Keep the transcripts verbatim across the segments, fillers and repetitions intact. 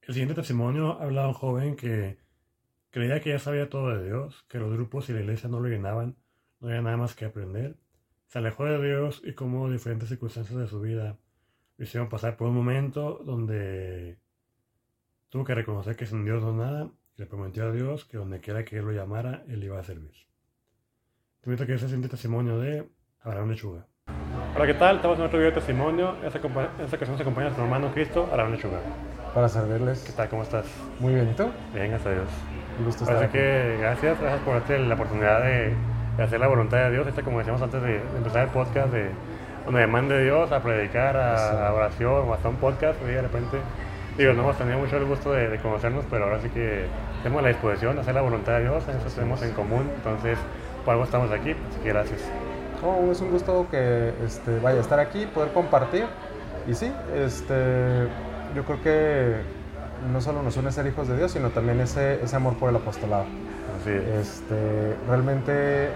El siguiente testimonio habla de un joven que creía que ya sabía todo de Dios, que los grupos y la iglesia no lo llenaban, no había nada más que aprender. Se alejó de Dios y cómo diferentes circunstancias de su vida lo hicieron pasar por un momento donde tuvo que reconocer que sin Dios no es nada y le prometió a Dios que donde quiera que Él lo llamara, Él iba a servir. Te invito a que ese siguiente testimonio de Abraham Lechuga. Hola, ¿qué tal? Estamos en otro video de testimonio. En esta, compa- en esta ocasión nos acompaña nuestro hermano Cristo, Abraham Lechuga. Para servirles. ¿Qué tal? ¿Cómo estás? Muy bien, ¿y tú? Bien, gracias a Dios. Un gusto estar Así aquí. que gracias, gracias por darte la oportunidad de, de hacer la voluntad de Dios. Esta, como decíamos antes de, de empezar el podcast, de donde demande Dios a predicar, a, Sí. a oración o hasta un podcast, y de repente, digo, no hemos tenido mucho el gusto de, de conocernos, pero ahora sí que tenemos la disposición de hacer la voluntad de Dios, en eso tenemos en común, entonces por algo estamos aquí, así que gracias. Oh, es un gusto que este, vaya a estar aquí, poder compartir. Y sí, este, yo creo que no solo nos une ser hijos de Dios, sino también ese, ese amor por el apostolado. Así es. Este, realmente,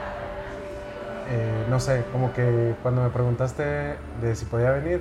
eh, no sé, como que cuando me preguntaste de si podía venir,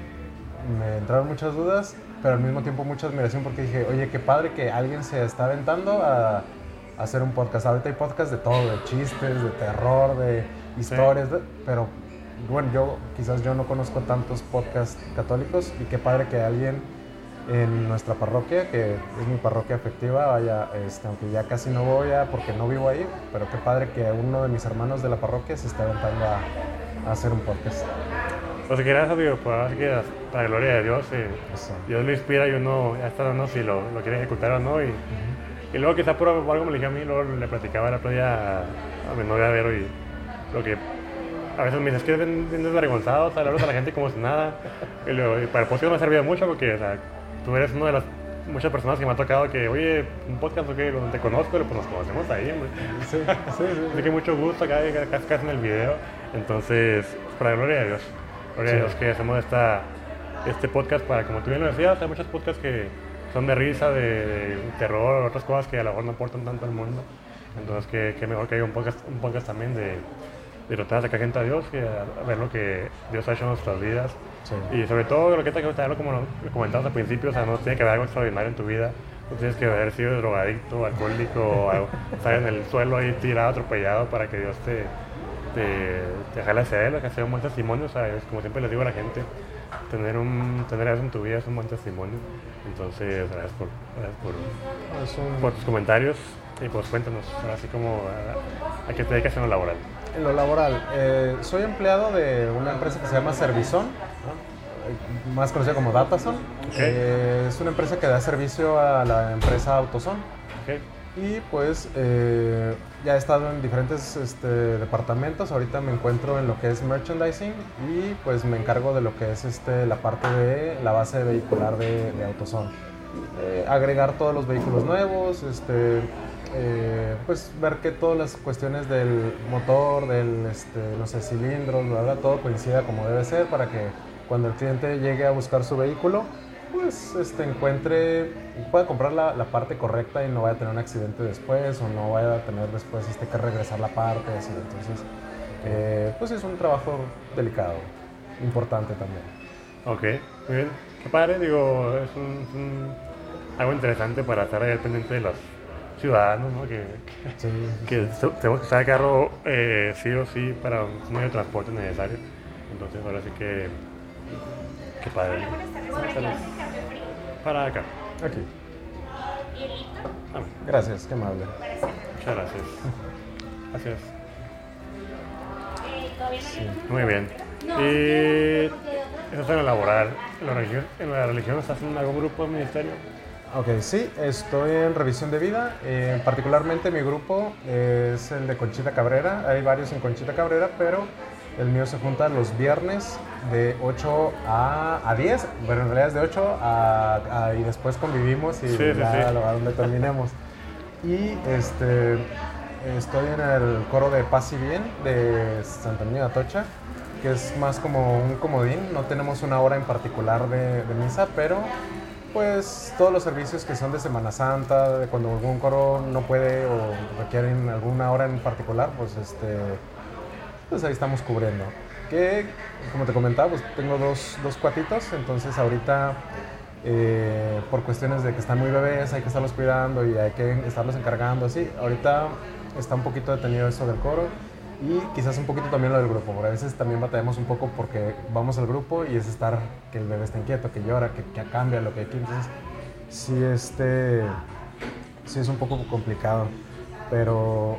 me entraron muchas dudas, pero al mismo tiempo mucha admiración porque dije, oye, qué padre que alguien se está aventando a, a hacer un podcast. Ahorita hay podcasts de todo, de chistes, de terror, de historias, de- pero bueno, yo quizás yo no conozco tantos podcasts católicos y qué padre que alguien en nuestra parroquia, que es mi parroquia afectiva, vaya, este, aunque ya casi no voy a porque no vivo ahí, pero qué padre que uno de mis hermanos de la parroquia se está aventando a, a hacer un podcast. Pues que gracias, digo, pues ahora sí que para la gloria de Dios, eh, Eso. Dios lo inspira y uno ya está dando si lo, lo quiere ejecutar o no. Y, y luego quizá por algo me lo dije a mí, luego le platicaba el otro día a, a mi novia Vero y lo que a veces me dice, es que bien, bien desvergonzado, o sea, le hablas a la gente como si nada. Y, luego, y para el podcast me ha servido mucho porque, o sea, tú eres una de las muchas personas que me ha tocado que, oye, un podcast que donde te conozco, pues nos conocemos ahí, hombre. Sí, sí, sí. Así que mucho gusto acá, acá, acá en el video. Entonces, para la gloria de Dios. Gloria Sí. a Dios que hacemos esta, este podcast para, como tú bien lo decías, hay muchos podcasts que son de risa, de, de terror, otras cosas que a lo mejor no aportan tanto al mundo. Entonces, que, que mejor que haya un podcast, un podcast también de, de tratar de sacar gente a Dios, que a, a ver lo que Dios ha hecho en nuestras vidas. Sí. Y sobre todo lo que te que como lo comentabas al principio, o sea, no tiene que haber algo extraordinario en tu vida. No tienes que haber sido drogadicto, alcohólico, o algo, estar en el suelo ahí tirado, atropellado para que Dios te, te, te jale hacia Él, que sea un buen testimonio. O sea, es como siempre les digo a la gente, tener, un, tener eso en tu vida es un buen testimonio. Entonces, gracias por, gracias por, Es un- por tus comentarios y pues cuéntanos, así como a, a qué te dedicas en lo laboral. En lo laboral, eh, soy empleado de una empresa que se llama Servizon, ¿no? Más conocida como Datason. Eh, es una empresa que da servicio a la empresa Autoson. ¿Okay? Y pues eh, ya he estado en diferentes este, departamentos. Ahorita me encuentro en lo que es merchandising y pues me encargo de lo que es este, la parte de la base vehicular de, de Autoson. Eh, agregar todos los vehículos nuevos, este, eh, pues ver que todas las cuestiones del motor, del este, no sé, cilindros, bla, bla, todo coincida como debe ser para que cuando el cliente llegue a buscar su vehículo, pues este, encuentre, pueda comprar la, la parte correcta y no vaya a tener un accidente después o no vaya a tener después este, que regresar la parte, así. Entonces, eh, pues es un trabajo delicado, importante también. Ok, muy bien. Qué padre, digo, es un, es un- algo interesante para estar ahí al pendiente de los ciudadanos, ¿no? Que, Sí, que se- tenemos que usar el carro eh, sí o sí para un medio de transporte necesario. Entonces, ahora sí que. Qué padre. Buenas tardes. ¿Café frío? Para acá. aquí. ¿Hielito? Ah, Gracias, qué amable. Para cenar. muchas gracias. Gracias. Eh, ¿Todavía no Sí. hay? Muy bien. Y eso es en lo laboral. En la religión, en la religión ¿estás en algún grupo de ministerio? Ok, sí, estoy en revisión de vida. Eh, particularmente mi grupo es el de Conchita Cabrera. Hay varios en Conchita Cabrera, pero el mío se junta los viernes de ocho a, a diez. Bueno, en realidad es de ocho a, a- y después convivimos y Sí, sí, ya sí. a lo- a donde terminemos. Y este, estoy en el coro de Paz y Bien de Santa Niña de Atocha, que es más como un comodín. No tenemos una hora en particular de, de misa, pero pues todos los servicios que son de Semana Santa, de cuando algún coro no puede o requieren alguna hora en particular, pues este, pues ahí estamos cubriendo. Que, como te comentaba, pues tengo dos, dos cuatitos, entonces ahorita eh, por cuestiones de que están muy bebés, hay que estarlos cuidando y hay que estarlos encargando, así. Ahorita está un poquito detenido eso del coro y quizás un poquito también lo del grupo, porque a veces también batallamos un poco porque vamos al grupo y es estar, que el bebé está inquieto, que llora, que, que cambia lo que aquí, entonces sí, este, sí es un poco complicado, pero,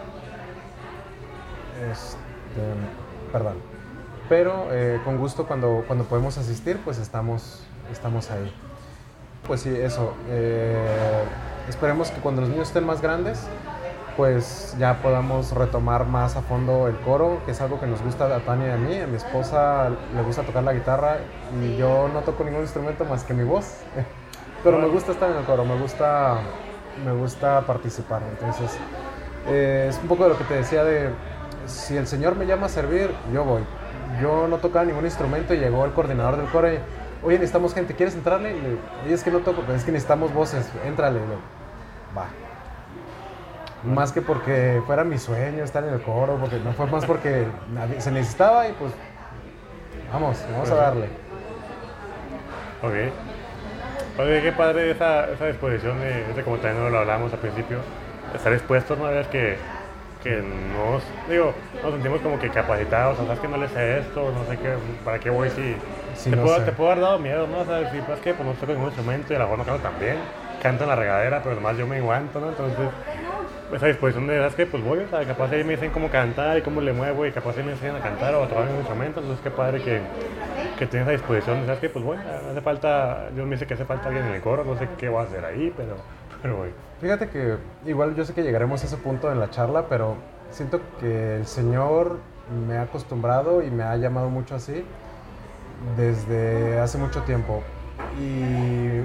este, perdón, pero eh, con gusto cuando, cuando podemos asistir, pues estamos, estamos ahí. Pues sí, eso, eh, esperemos que cuando los niños estén más grandes, pues ya podamos retomar más a fondo el coro, que es algo que nos gusta a Tania y a mí. A mi esposa le gusta tocar la guitarra y yo no toco ningún instrumento más que mi voz. Pero me gusta estar en el coro, me gusta, me gusta participar. Entonces, eh, es un poco de lo que te decía de, si el Señor me llama a servir, yo voy. Yo no tocaba ningún instrumento y llegó el coordinador del coro y, oye, necesitamos gente, ¿quieres entrarle? Y le digo, oye, es que no toco, es que necesitamos voces, éntrale. Y le digo, va. Más que porque fuera mi sueño estar en el coro, porque no fue más porque nadie, se necesitaba y pues vamos, vamos a darle. Ok. Oye, qué padre esa, esa disposición de, de, como también lo hablamos al principio, estar expuestos, ¿no? A ver que, que nos, digo, nos sentimos como que capacitados, o sea, es que no le sé esto, no sé qué, para qué voy si... Sí, te, no puedo, sé. te puedo haber dado miedo, ¿no? O sea, si es que pues no toco ningún instrumento y a lo mejor no canto tan bien, canto en la regadera, pero además yo me aguanto, ¿no? Entonces, esa disposición de, ¿sabes qué? Pues voy, o sea, capaz ahí me dicen cómo cantar y cómo le muevo y capaz ahí me enseñan a cantar o a tocar un instrumento, entonces qué padre que, que tienes esa disposición de, ¿sabes qué? Pues voy, hace falta, Dios me dice que hace falta alguien en el coro, no sé qué voy a hacer ahí, pero, pero voy. Fíjate que igual yo sé que llegaremos a ese punto en la charla, pero siento que el Señor me ha acostumbrado y me ha llamado mucho así desde hace mucho tiempo. Y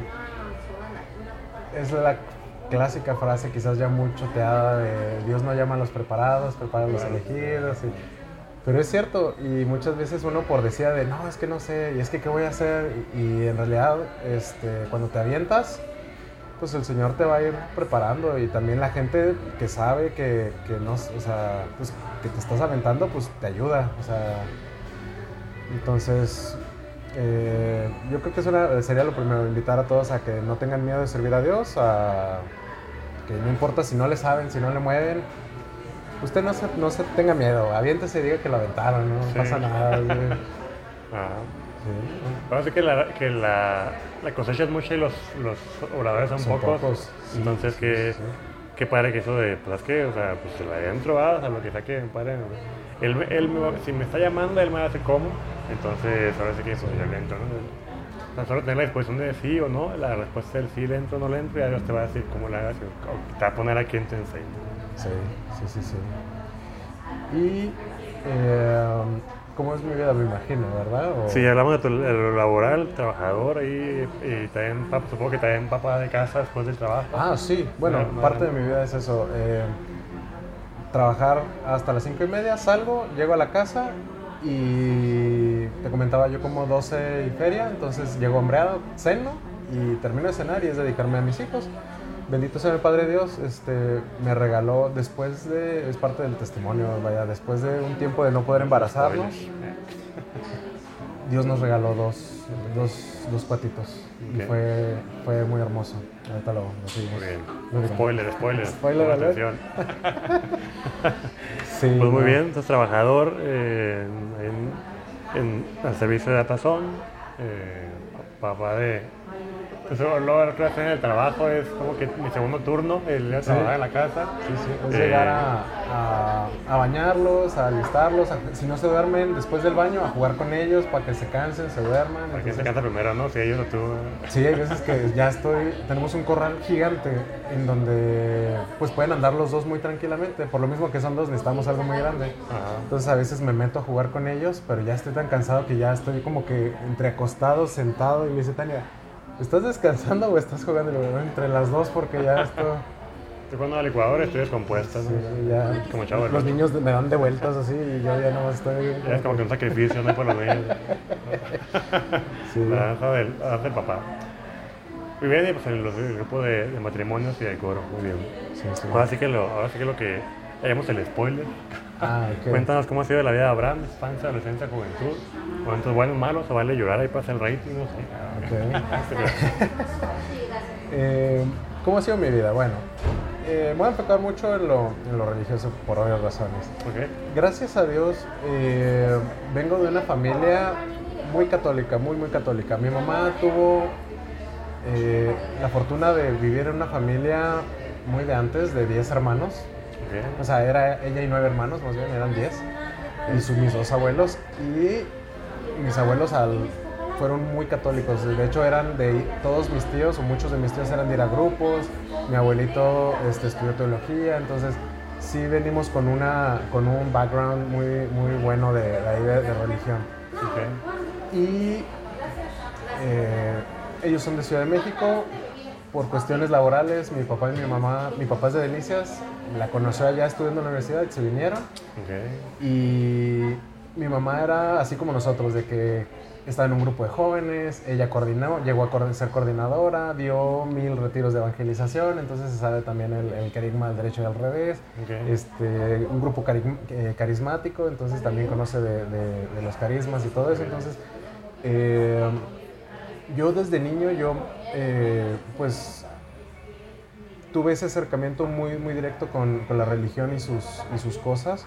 es la clásica frase, quizás ya muy choteada, de Dios no llama a los preparados, prepara a los elegidos. Y, pero es cierto, y muchas veces uno por decía de, no, es que no sé, y es que qué voy a hacer, y, y en realidad este, cuando te avientas, pues el Señor te va a ir preparando, y también la gente que sabe que, que no, o sea, pues que te estás aventando, pues te ayuda, o sea, entonces eh, yo creo que eso era, sería lo primero, invitar a todos a que no tengan miedo de servir a Dios, a que no importa si no le saben, si no le mueven, usted no se, no se tenga miedo, aviéntese y diga que lo aventaron, no sí. pasa nada. Ajá. Sí. Parece que, la, que la, la cosecha es mucha y los, los oradores son, son pocos, pocos. Sí, entonces sí, que, sí, sí. Qué padre que eso de, pues es que, o sea, pues de adentro va, o sea, lo que sea que padre, él, él me va, si me está llamando, él me hace cómo, entonces ahora sí que pues yo le entro, ¿no? O sea, solo tener la disposición de sí o no, la respuesta del sí le entro o no le entro, y a Dios te va a decir cómo le hagas, o te va a poner a quien te enseñe. Sí, sí, sí, sí. Y, eh, ¿cómo es mi vida? Me imagino, ¿verdad? O... Sí, hablamos de, tu, de lo laboral, trabajador, y, y también, supongo que también papá de casa después del trabajo. Ah, sí, bueno, no, parte no, de mi vida es eso. Eh, trabajar hasta las cinco y media, salgo, llego a la casa y te comentaba yo como doce y feria, entonces llego hambreado, ceno y termino de cenar y es dedicarme a mis hijos. Bendito sea el Padre Dios, este, me regaló después de, es parte del testimonio, vaya, después de un tiempo de no poder embarazarnos, Dios nos regaló dos, dos, dos patitos, okay. Y fue, fue muy hermoso. Ahorita lo, lo seguimos. Muy bien. Muy bien. Spoiler, spoiler. Spoiler, atención. Sí, pues muy no. bien, sos trabajador eh, en, en el servicio de Atazón, eh, papá de... Pues luego lo que hacen en el trabajo es como que mi segundo turno, el día de sí. trabajar en la casa. Sí, sí, es eh, llegar a, a, a bañarlos, a alistarlos, a, si no se duermen después del baño, a jugar con ellos para que se cansen, se duerman. Para que se cansa primero, ¿no? Si ellos o tú. Sí, hay veces que ya estoy, tenemos un corral gigante en donde pues pueden andar los dos muy tranquilamente, por lo mismo que son dos necesitamos algo muy grande. Ajá. Entonces a veces me meto a jugar con ellos, pero ya estoy tan cansado que ya estoy como que entre acostado, sentado, y me dice Tania, ¿estás descansando o estás jugando? Entre las dos, porque ya esto... Estoy jugando a la licuadora, estoy descompuesta, ¿no? Sí, ya... Como chavo, los ¿no? niños me dan de vueltas así y yo ya no estoy... Ya es como que un sacrificio, ¿no? Por los niños. Sí. La danza del, la danza del papá. Muy bien, y pues en los, el grupo de, de matrimonios y de coro, muy bien. Sí, sí. Ahora sí que lo, ahora sí que lo que... Hagamos el spoiler. Ah, okay. Cuéntanos cómo ha sido la vida de Abraham, infancia, adolescencia, juventud. Momentos buenos, malos, o vale llorar ahí pasa el rating, no sé. Ok. eh, ¿Cómo ha sido mi vida? Bueno, eh, me voy a enfocar mucho en lo, en lo religioso por obvias razones. Okay. Gracias a Dios, eh, vengo de una familia muy católica, muy, muy católica. Mi mamá tuvo eh, la fortuna de vivir en una familia muy de antes, de diez hermanos. Okay. O sea, era ella y nueve hermanos, más bien, eran diez. Y sus, mis dos abuelos. Y mis abuelos al, fueron muy católicos. De hecho, eran de todos mis tíos, o muchos de mis tíos eran de ir a grupos. Mi abuelito este, estudió teología, entonces sí venimos con, una, con un background muy, muy bueno de, de, ahí de, de religión. Okay. Y eh, ellos son de Ciudad de México. Por cuestiones laborales, mi papá y mi mamá, mi papá es de Delicias, la conoció allá estudiando en la universidad y se vinieron. Okay. Y mi mamá era así como nosotros, de que estaba en un grupo de jóvenes, ella coordinó, llegó a ser coordinadora, dio mil retiros de evangelización, entonces se sabe también el, el carisma del derecho y al revés, Okay. este, un grupo cari eh, carismático, entonces también conoce de, de, de los carismas y todo eso. Entonces eh, yo desde niño, yo eh, pues tuve ese acercamiento muy, muy directo con, con la religión y sus, y sus cosas.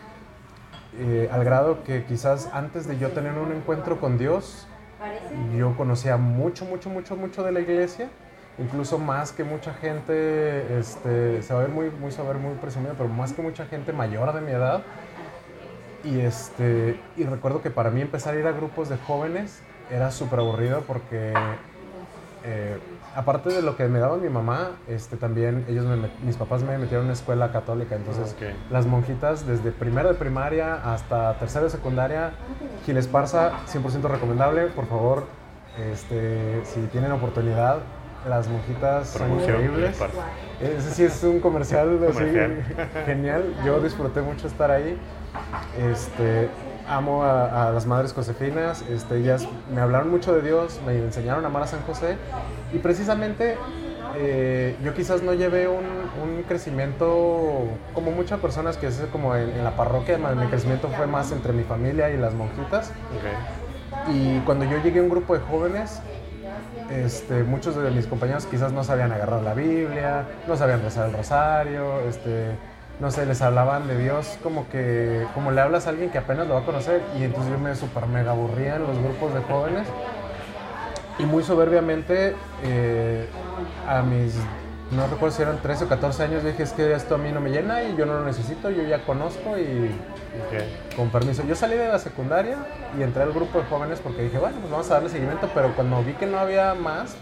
Eh, al grado que quizás antes de yo tener un encuentro con Dios, yo conocía mucho, mucho, mucho, mucho de la iglesia, incluso más que mucha gente, este, se va a ver muy, muy saber, muy presumido, pero más que mucha gente mayor de mi edad. Y, este, y recuerdo que para mí empezar a ir a grupos de jóvenes era súper aburrido porque eh, aparte de lo que me daba mi mamá, este, también ellos me, mis papás me metieron en una escuela católica, entonces Okay. las monjitas desde primero de primaria hasta tercero de secundaria, Gil Esparza, cien por ciento recomendable, por favor, este, si tienen oportunidad, las monjitas son Promoción, increíbles. Gil Esparza. Ese sí es un comercial, Comercial. así genial, yo disfruté mucho estar ahí. Este, amo a, a las madres josefinas, este, ellas me hablaron mucho de Dios, me enseñaron a amar a San José y precisamente eh, yo quizás no llevé un, un crecimiento como muchas personas que es como en, en la parroquia, mi crecimiento fue más entre mi familia y las monjitas. Okay. Y cuando yo llegué a un grupo de jóvenes, este, muchos de mis compañeros quizás no sabían agarrar la Biblia, no sabían rezar el rosario, este, no sé, les hablaban de Dios como que, como le hablas a alguien que apenas lo va a conocer, y entonces yo me super mega aburría en los grupos de jóvenes, y muy soberbiamente eh, a mis, no recuerdo si eran trece o catorce años, dije, es que esto a mí no me llena y yo no lo necesito, yo ya conozco y Okay. con permiso. Yo salí de la secundaria y entré al grupo de jóvenes porque dije, bueno, pues vamos a darle seguimiento, pero cuando vi que no había más,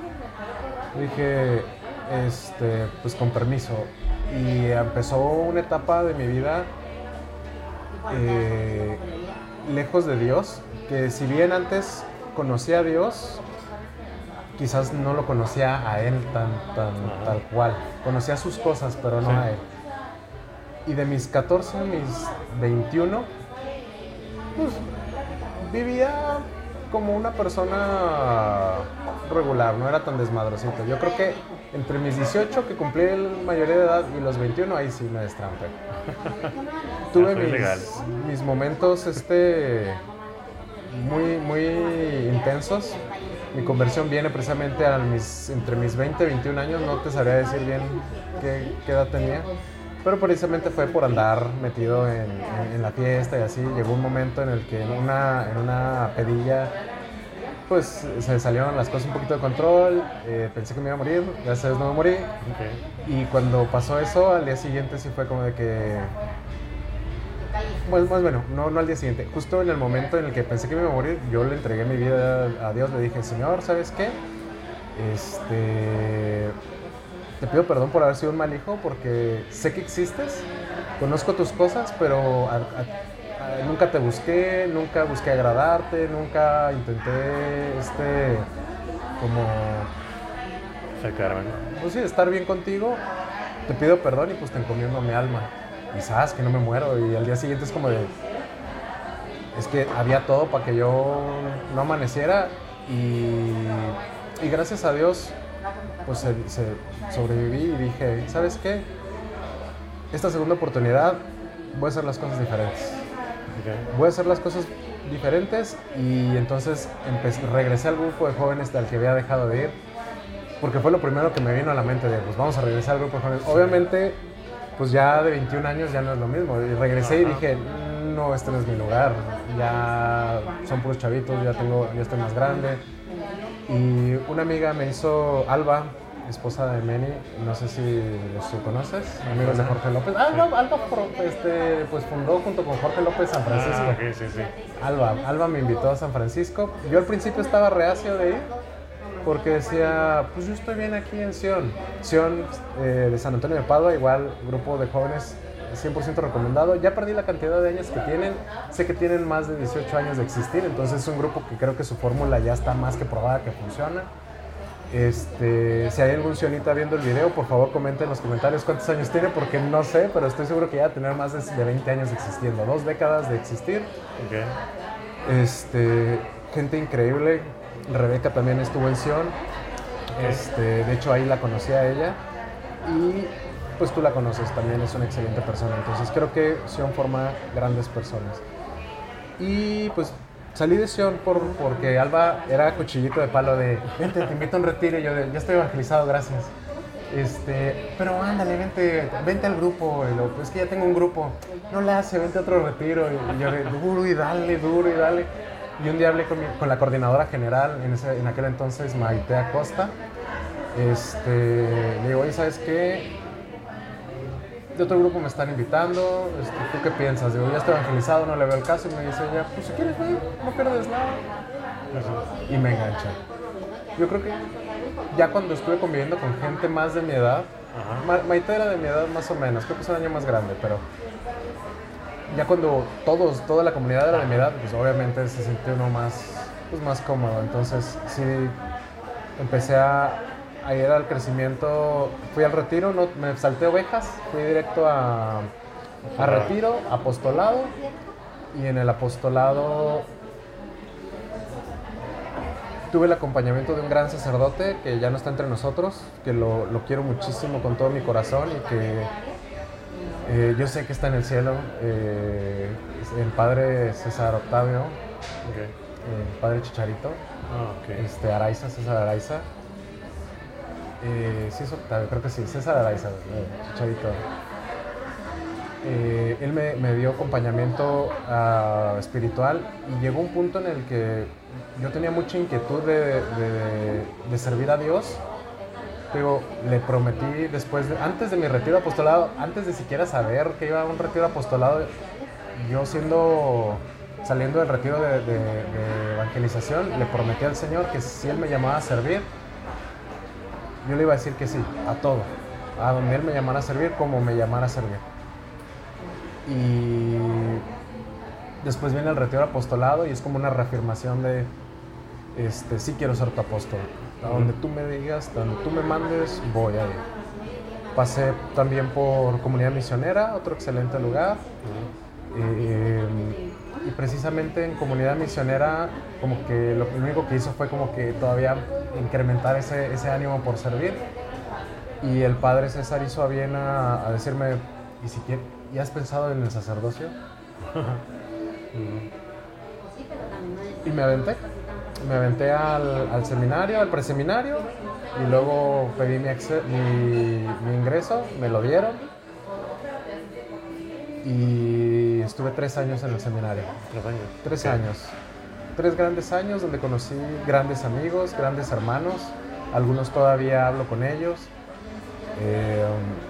dije, este, pues con permiso. Y empezó una etapa de mi vida eh, lejos de Dios, que si bien antes conocía a Dios, quizás no lo conocía a Él tan, tan, tal cual. Conocía sus cosas, pero no Sí. a Él. Y de mis catorce a mis veintiuno, pues vivía como una persona regular, no era tan desmadrosito. Yo creo que entre mis dieciocho, que cumplí la mayoría de edad, y los veintiuno, ahí sí me destrampé. Tuve fue ilegal. mis, mis momentos este, muy, muy intensos. Mi conversión viene precisamente a mis, entre mis veinte y veintiún años, no te sabría decir bien qué, qué edad tenía. Pero precisamente fue por andar metido en, en, en la fiesta y así. Llegó un momento en el que en una, en una pedilla, pues se salieron las cosas un poquito de control. Eh, pensé que me iba a morir, gracias a Dios no me morí. Okay. Y cuando pasó eso, al día siguiente sí fue como de que... Pues más bueno, no, no al día siguiente. Justo en el momento en el que pensé que me iba a morir, yo le entregué mi vida a Dios. Le dije, Señor, ¿sabes qué? Este... Te pido perdón por haber sido un mal hijo, porque sé que existes, conozco tus cosas, pero a, a, a, nunca te busqué, nunca busqué agradarte, nunca intenté, este, como... Sacarme. Pues sí, estar bien contigo. Te pido perdón y pues te encomiendo mi alma. Y sabes que no me muero, y al día siguiente es como de... Es que había todo para que yo no amaneciera, y, y gracias a Dios... pues se, se sobreviví y dije, ¿sabes qué? Esta segunda oportunidad voy a hacer las cosas diferentes. Okay. Voy a hacer las cosas diferentes y entonces empecé, regresé al grupo de jóvenes al que había dejado de ir, porque fue lo primero que me vino a la mente de, pues vamos a regresar al grupo de jóvenes. Obviamente, pues ya de veintiún años ya no es lo mismo. Y regresé y dije, no, este no es mi lugar. Ya son puros chavitos, ya, tengo, ya estoy más grande. Y una amiga me hizo, Alba, esposa de Meni, no sé si los conoces, amigos de Jorge López. Ah, Alba, Alba este, pues fundó junto con Jorge López San Francisco. Ah, okay, sí, sí. Alba, Alba me invitó a San Francisco. Yo al principio estaba reacio de ir porque decía, pues yo estoy bien aquí en Sion. Sion eh, de San Antonio de Padua, igual grupo de jóvenes cien por ciento recomendado. Ya perdí la cantidad de años que tienen, sé que tienen más de dieciocho años de existir, entonces es un grupo que creo que su fórmula ya está más que probada que funciona. Este, si hay algún sionita viendo el video, por favor comenten en los comentarios cuántos años tiene, porque no sé, pero estoy seguro que ya va a tener más de veinte años existiendo, dos décadas de existir. Okay. Este, gente increíble. Rebeca también estuvo en Sion. Okay. Este, de hecho ahí la conocí a ella y pues tú la conoces, también es una excelente persona, entonces creo que Sion forma grandes personas. Y pues salí de Sion por, porque Alba era cuchillito de palo de, vente, te invito a un retiro, y yo de, ya estoy evangelizado, gracias. Este, pero ándale, vente, vente al grupo, y lo, pues que ya tengo un grupo, no le hace, vente a otro retiro, y yo de, duro y dale, duro y dale. Y un día hablé con, mi, con la coordinadora general, en, ese, en aquel entonces, Maite Acosta. Este, le digo, oye, ¿sabes qué? De otro grupo me están invitando, este, ¿tú qué piensas? Digo, ya estoy evangelizado, no le veo el caso. Y me dice ella, pues si quieres, güey, no pierdes nada. Y me engancha. Yo creo que ya cuando estuve conviviendo con gente más de mi edad, Ma- Maite era de mi edad más o menos, creo que es un año más grande, pero ya cuando todos, toda la comunidad era de mi edad, pues obviamente se sintió uno más, pues más cómodo. Entonces sí, empecé a, a ir al crecimiento, fui al retiro, no, me salté ovejas, fui directo a, a retiro, apostolado, y en el apostolado tuve el acompañamiento de un gran sacerdote que ya no está entre nosotros, que lo, lo quiero muchísimo con todo mi corazón y que eh, yo sé que está en el cielo, eh, el padre César Octavio, Okay. el padre Chicharito, Ah, okay. este, Araiza, César Araiza. Eh, sí es Octavio, creo que sí, César Araiza, eh, Chicharito. Eh, él me, me dio acompañamiento uh, espiritual y llegó un punto en el que yo tenía mucha inquietud de, de, de servir a Dios. Digo, le prometí después, de, antes de mi retiro apostolado, antes de siquiera saber que iba a un retiro apostolado, yo siendo, saliendo del retiro de, de, de evangelización, le prometí al Señor que si Él me llamaba a servir, yo le iba a decir que sí, a todo, a donde Él me llamara a servir, como me llamara a servir. Y después viene el retiro apostolado y es como una reafirmación de, este, sí quiero ser tu apóstol. A donde tú me digas, a donde tú me mandes, voy a ir. Pasé también por Comunidad Misionera, otro excelente lugar. Eh, y precisamente en Comunidad Misionera, como que lo único que hizo fue como que todavía incrementar ese, ese ánimo por servir. Y el padre César hizo a bien a, a decirme, ¿y si quieres, ya has pensado en el sacerdocio? Y me aventé. Me aventé al, al seminario, al preseminario, y luego pedí mi, acce- mi, mi ingreso, me lo dieron, y estuve tres años en el seminario. Tres años. Tres Okay. años. Tres grandes años donde conocí grandes amigos, grandes hermanos, algunos todavía hablo con ellos. Eh,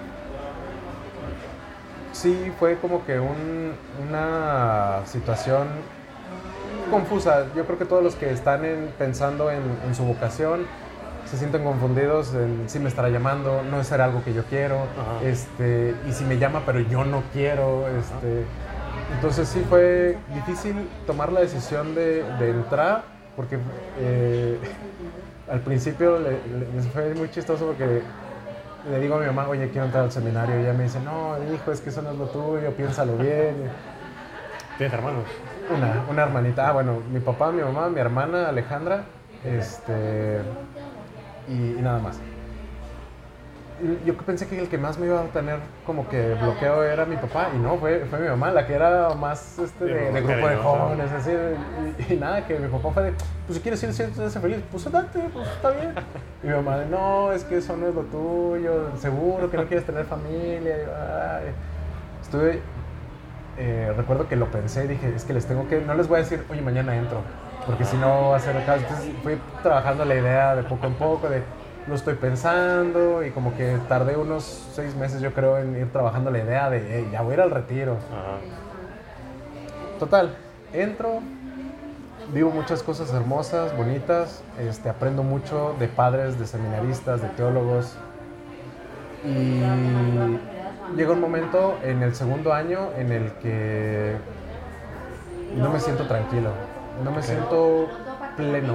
sí, fue como que un, una situación confusa. Yo creo que todos los que están en, pensando en, en su vocación se sienten confundidos en si me estará llamando, no será algo que yo quiero, este, y si me llama pero yo no quiero. Este, entonces sí fue difícil tomar la decisión de, de entrar, porque eh, al principio le, le, fue muy chistoso porque le digo a mi mamá, oye, quiero entrar al seminario, y ella me dice, no, hijo, es que eso no es lo tuyo, piénsalo bien. ¿Tienes hermanos? Una, una hermanita. Ah, bueno, mi papá, mi mamá, mi hermana Alejandra, este, y, y nada más. yo pensé que el que más me iba a tener como que bloqueo era mi papá, y no, fue, fue mi mamá, la que era más este, de, de grupo de jóvenes, así, y, y nada, que mi papá fue de, pues si quieres ir, siéntese feliz, pues date, pues está bien. Y mi mamá de, no, es que eso no es lo tuyo, seguro que no quieres tener familia. Y, ay. Estuve, eh, recuerdo que lo pensé y dije, es que les tengo que, no les voy a decir, oye, mañana entro, porque si no va a ser el caso. Entonces fui trabajando la idea de poco en poco, de lo estoy pensando, y como que tardé unos seis meses yo creo en ir trabajando la idea de, hey, ya voy a ir al retiro. Ajá. Total, entro, vivo muchas cosas hermosas, bonitas, este, aprendo mucho de padres, de seminaristas, de teólogos, y llega un momento en el segundo año en el que no me siento tranquilo, no me okay. siento pleno.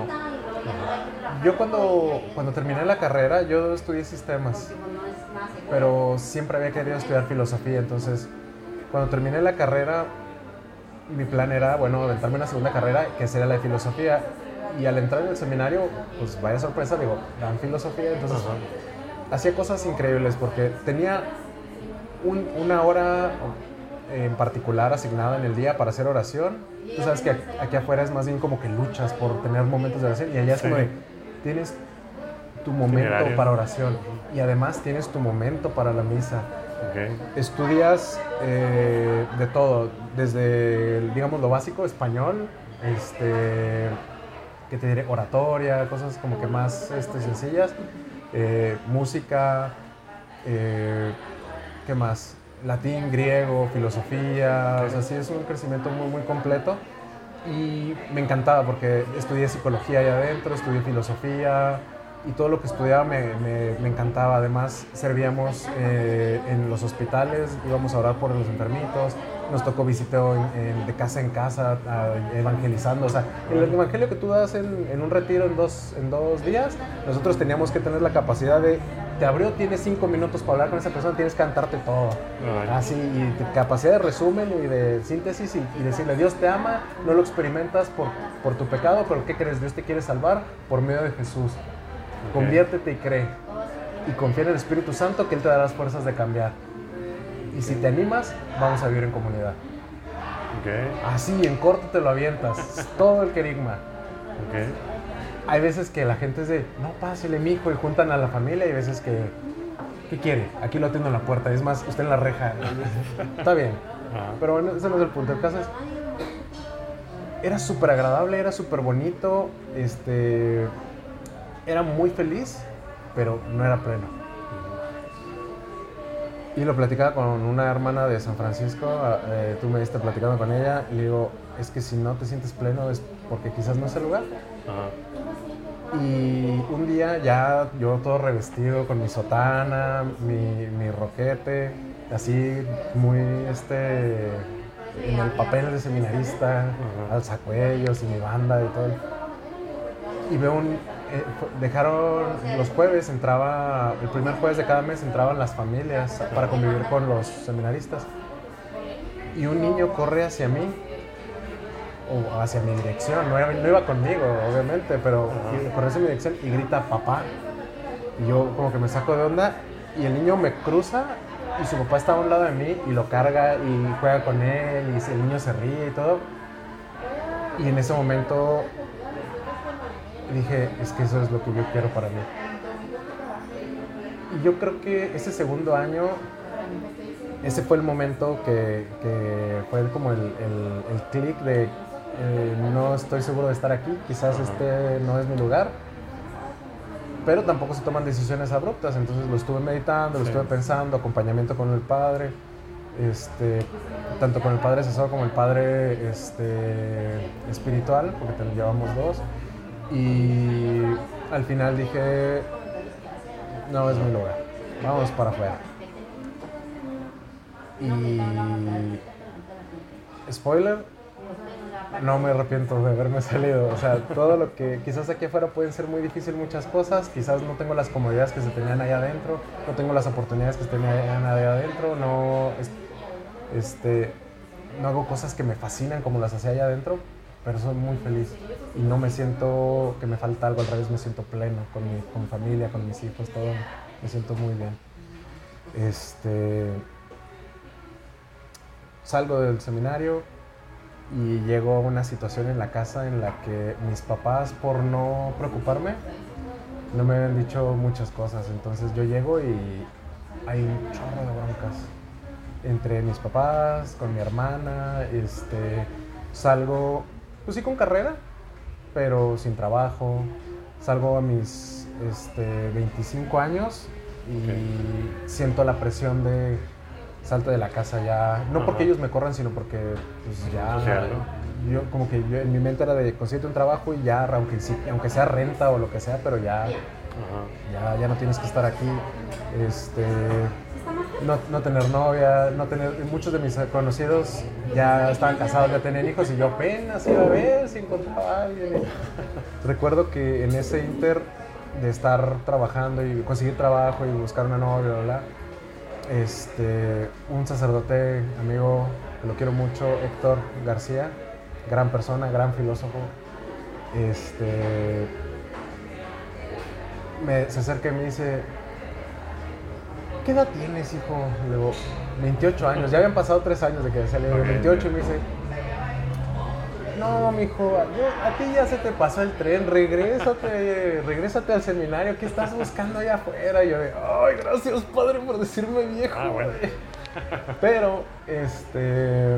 Yo cuando, cuando terminé la carrera, yo estudié sistemas, pero siempre había querido estudiar filosofía. Entonces, cuando terminé la carrera, mi plan era, bueno, aventarme una segunda carrera, que sería la de filosofía. Y al entrar en el seminario, pues vaya sorpresa, digo, dan filosofía. Entonces, uh-huh. hacía cosas increíbles porque tenía un, una hora en particular asignada en el día para hacer oración. Tú sabes que aquí afuera es más bien como que luchas por tener momentos de oración, y allá es sí. como de, tienes tu momento para oración y además tienes tu momento para la misa. Okay. Estudias eh, de todo, desde, digamos, lo básico, español, este, que te diré, oratoria, cosas como que más este, sencillas, eh, música, eh, ¿qué más? Latín, griego, filosofía, okay. o sea, sí es un crecimiento muy, muy completo, y me encantaba porque estudié psicología allá adentro, estudié filosofía, y todo lo que estudiaba me, me, me encantaba. Además, servíamos eh, en los hospitales, íbamos a orar por los enfermitos, nos tocó visiteo en, en, de casa en casa, a, evangelizando. O sea, el evangelio que tú das en, en un retiro en dos, en dos días, nosotros teníamos que tener la capacidad de, te abrió, tienes cinco minutos para hablar con esa persona, tienes que cantarte todo. Así, y tu capacidad de resumen y de síntesis, y, y decirle, Dios te ama, no lo experimentas por, por tu pecado, pero ¿qué crees? Dios te quiere salvar por medio de Jesús. Okay. Conviértete y cree, y confía en el Espíritu Santo, que Él te dará las fuerzas de cambiar. Y si te animas, vamos a vivir en comunidad. Okay. Así, en corto te lo avientas, todo el querigma. Okay. Hay veces que la gente es de, no, pásele, mijo, y juntan a la familia, y hay veces que, ¿qué quiere? Aquí lo atiendo en la puerta, es más, usted en la reja. Está bien, uh-huh. pero bueno, ese no es el punto. El caso es, era súper agradable, era súper bonito, este... era muy feliz, pero no era pleno. Y lo platicaba con una hermana de San Francisco, eh, tú me viste platicando con ella, y le digo, es que si no te sientes pleno es porque quizás no es el lugar. Ajá. Y un día ya yo todo revestido con mi sotana, mi, mi roquete, así muy este, en el papel de seminarista, ajá. alzacuellos y mi banda y todo. Y veo un... Eh, dejaron los jueves, entraba el primer jueves de cada mes entraban las familias para convivir con los seminaristas, y un niño corre hacia mí o hacia mi dirección, no, era, no iba conmigo obviamente, pero uh-huh. corre hacia mi dirección y grita papá, y yo como que me saco de onda, y el niño me cruza y su papá está a un lado de mí y lo carga y juega con él, y el niño se ríe y todo, y en ese momento dije, es que eso es lo que yo quiero para mí. Y yo creo que ese segundo año, ese fue el momento que, que fue como el, el, el clic de eh, no estoy seguro de estar aquí, quizás este no es mi lugar, pero tampoco se toman decisiones abruptas. Entonces lo estuve meditando, lo sí. estuve pensando, acompañamiento con el padre, este, tanto con el padre asesor como el padre este, espiritual, porque te, llevamos dos. Y al final dije, no es mi lugar, vamos para afuera. Y spoiler, no me arrepiento de haberme salido. O sea, todo lo que quizás aquí afuera pueden ser muy difícil muchas cosas, quizás no tengo las comodidades que se tenían allá adentro, no tengo las oportunidades que se tenían allá adentro, no, este, no hago cosas que me fascinan como las hacía allá adentro, pero soy muy feliz y no me siento que me falta algo, al revés, me siento pleno con mi, con mi familia, con mis hijos, todo, me siento muy bien. Este, salgo del seminario y llego a una situación en la casa en la que mis papás, por no preocuparme, no me habían dicho muchas cosas. Entonces yo llego y hay un chorro de broncas entre mis papás, con mi hermana. Este, salgo, pues sí, con carrera, pero sin trabajo. Salgo a mis este, veinticinco años y okay. siento la presión de salte de la casa ya. No Ajá. porque ellos me corran, sino porque pues ya... Social, ¿no? Yo como que yo, en mi mente era de consíguete un trabajo y ya, aunque, aunque sea renta o lo que sea, pero ya, ya, ya no tienes que estar aquí. Este, no, no tener novia, no tener... Muchos de mis conocidos ya estaban casados, ya tenían hijos y yo apenas iba a ver si encontraba a alguien. Recuerdo que en ese inter de estar trabajando y conseguir trabajo y buscar una novia, bla, bla, este, un sacerdote amigo que lo quiero mucho, Héctor García, gran persona, gran filósofo, este, me, se acerca y me dice, ¿qué edad tienes, hijo? Le digo, veintiocho años, ya habían pasado tres años de que salí de veintiocho y me dice, no, mijo, a, a ti ya se te pasó el tren, regrésate, regrésate al seminario, ¿qué estás buscando allá afuera? Y yo de, ay, gracias, padre, por decirme viejo. Ah, bueno. Pero, este,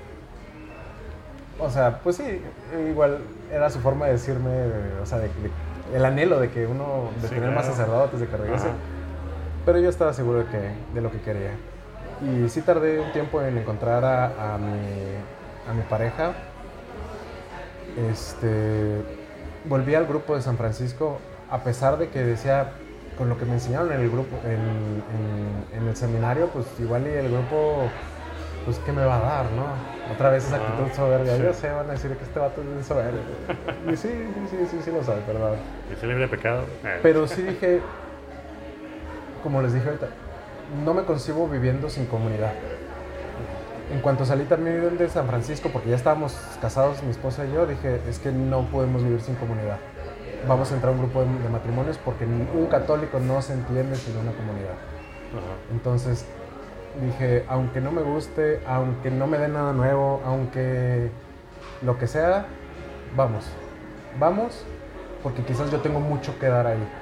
o sea, pues sí, igual era su forma de decirme, o sea, de, de, el anhelo de que uno, de sí, tener claro. más sacerdotes, de que regrese. Ajá. Pero yo estaba seguro de, que, de lo que quería. Y sí tardé un tiempo en encontrar a, a, mi, a mi pareja. Este, volví al grupo de San Francisco, a pesar de que decía, con lo que me enseñaron en el grupo, en, en, en el seminario, pues igual y el grupo, pues ¿qué me va a dar, no? Otra vez esa actitud soberbia, sí. Yo sé, van a decir que este vato es bien soberbio. Y sí, sí, sí, sí, sí lo sabe, perdón. ¿Es libre de pecado? Pero sí dije, como les dije ahorita, no me concibo viviendo sin comunidad. En cuanto salí también de San Francisco, porque ya estábamos casados, mi esposa y yo, dije, es que no podemos vivir sin comunidad. Vamos a entrar a un grupo de, de matrimonios porque un católico no se entiende sin una comunidad. Uh-huh. Entonces dije, aunque no me guste, aunque no me dé nada nuevo, aunque lo que sea, vamos. Vamos, porque quizás yo tengo mucho que dar ahí.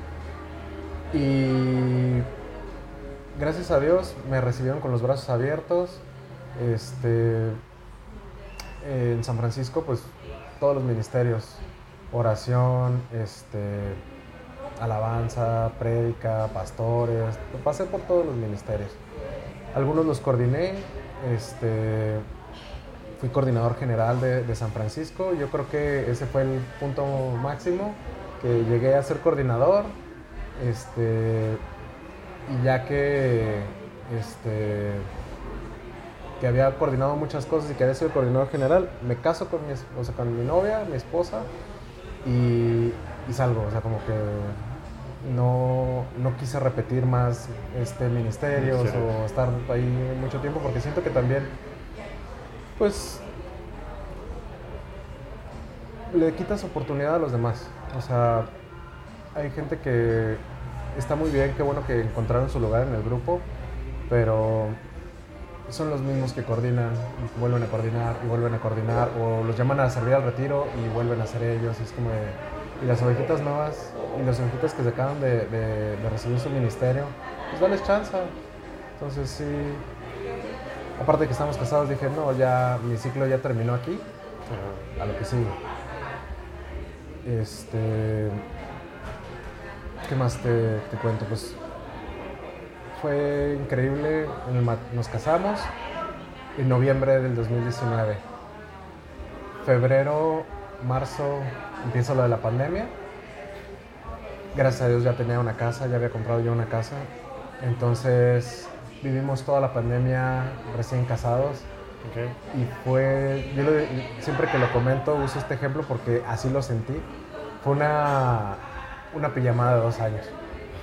Y gracias a Dios me recibieron con los brazos abiertos. Este, en San Francisco, pues todos los ministerios, oración, este, alabanza, prédica, pastores, pasé por todos los ministerios. Algunos los coordiné, este, fui coordinador general de, de San Francisco. Yo creo que ese fue el punto máximo, que llegué a ser coordinador, este, y ya que, este, que había coordinado muchas cosas y que había sido coordinador general, me caso con mi, o sea, con mi novia, mi esposa, y, y salgo. O sea, como que no, no quise repetir más este, ministerios sí. o estar ahí mucho tiempo, porque siento que también, pues, le quitas oportunidad a los demás. O sea, hay gente que está muy bien, qué bueno que encontraron su lugar en el grupo, pero son los mismos que coordinan y vuelven a coordinar y vuelven a coordinar, o los llaman a servir al retiro y vuelven a ser ellos. Y es como de, y las ovejitas nuevas y las ovejitas que se acaban de, de, de recibir su ministerio, pues dales chance. Entonces sí, aparte de que estamos casados, dije, no, ya mi ciclo ya terminó aquí, uh-huh. a lo que sigue. Este, ¿qué más te, te cuento? Pues fue increíble, en el, nos casamos en noviembre del dos mil diecinueve. Febrero, marzo, empieza lo de la pandemia. Gracias a Dios ya tenía una casa, ya había comprado yo una casa. Entonces vivimos toda la pandemia recién casados. Okay. Y fue, yo lo, siempre que lo comento uso este ejemplo porque así lo sentí. Fue una, una pijamada de dos años.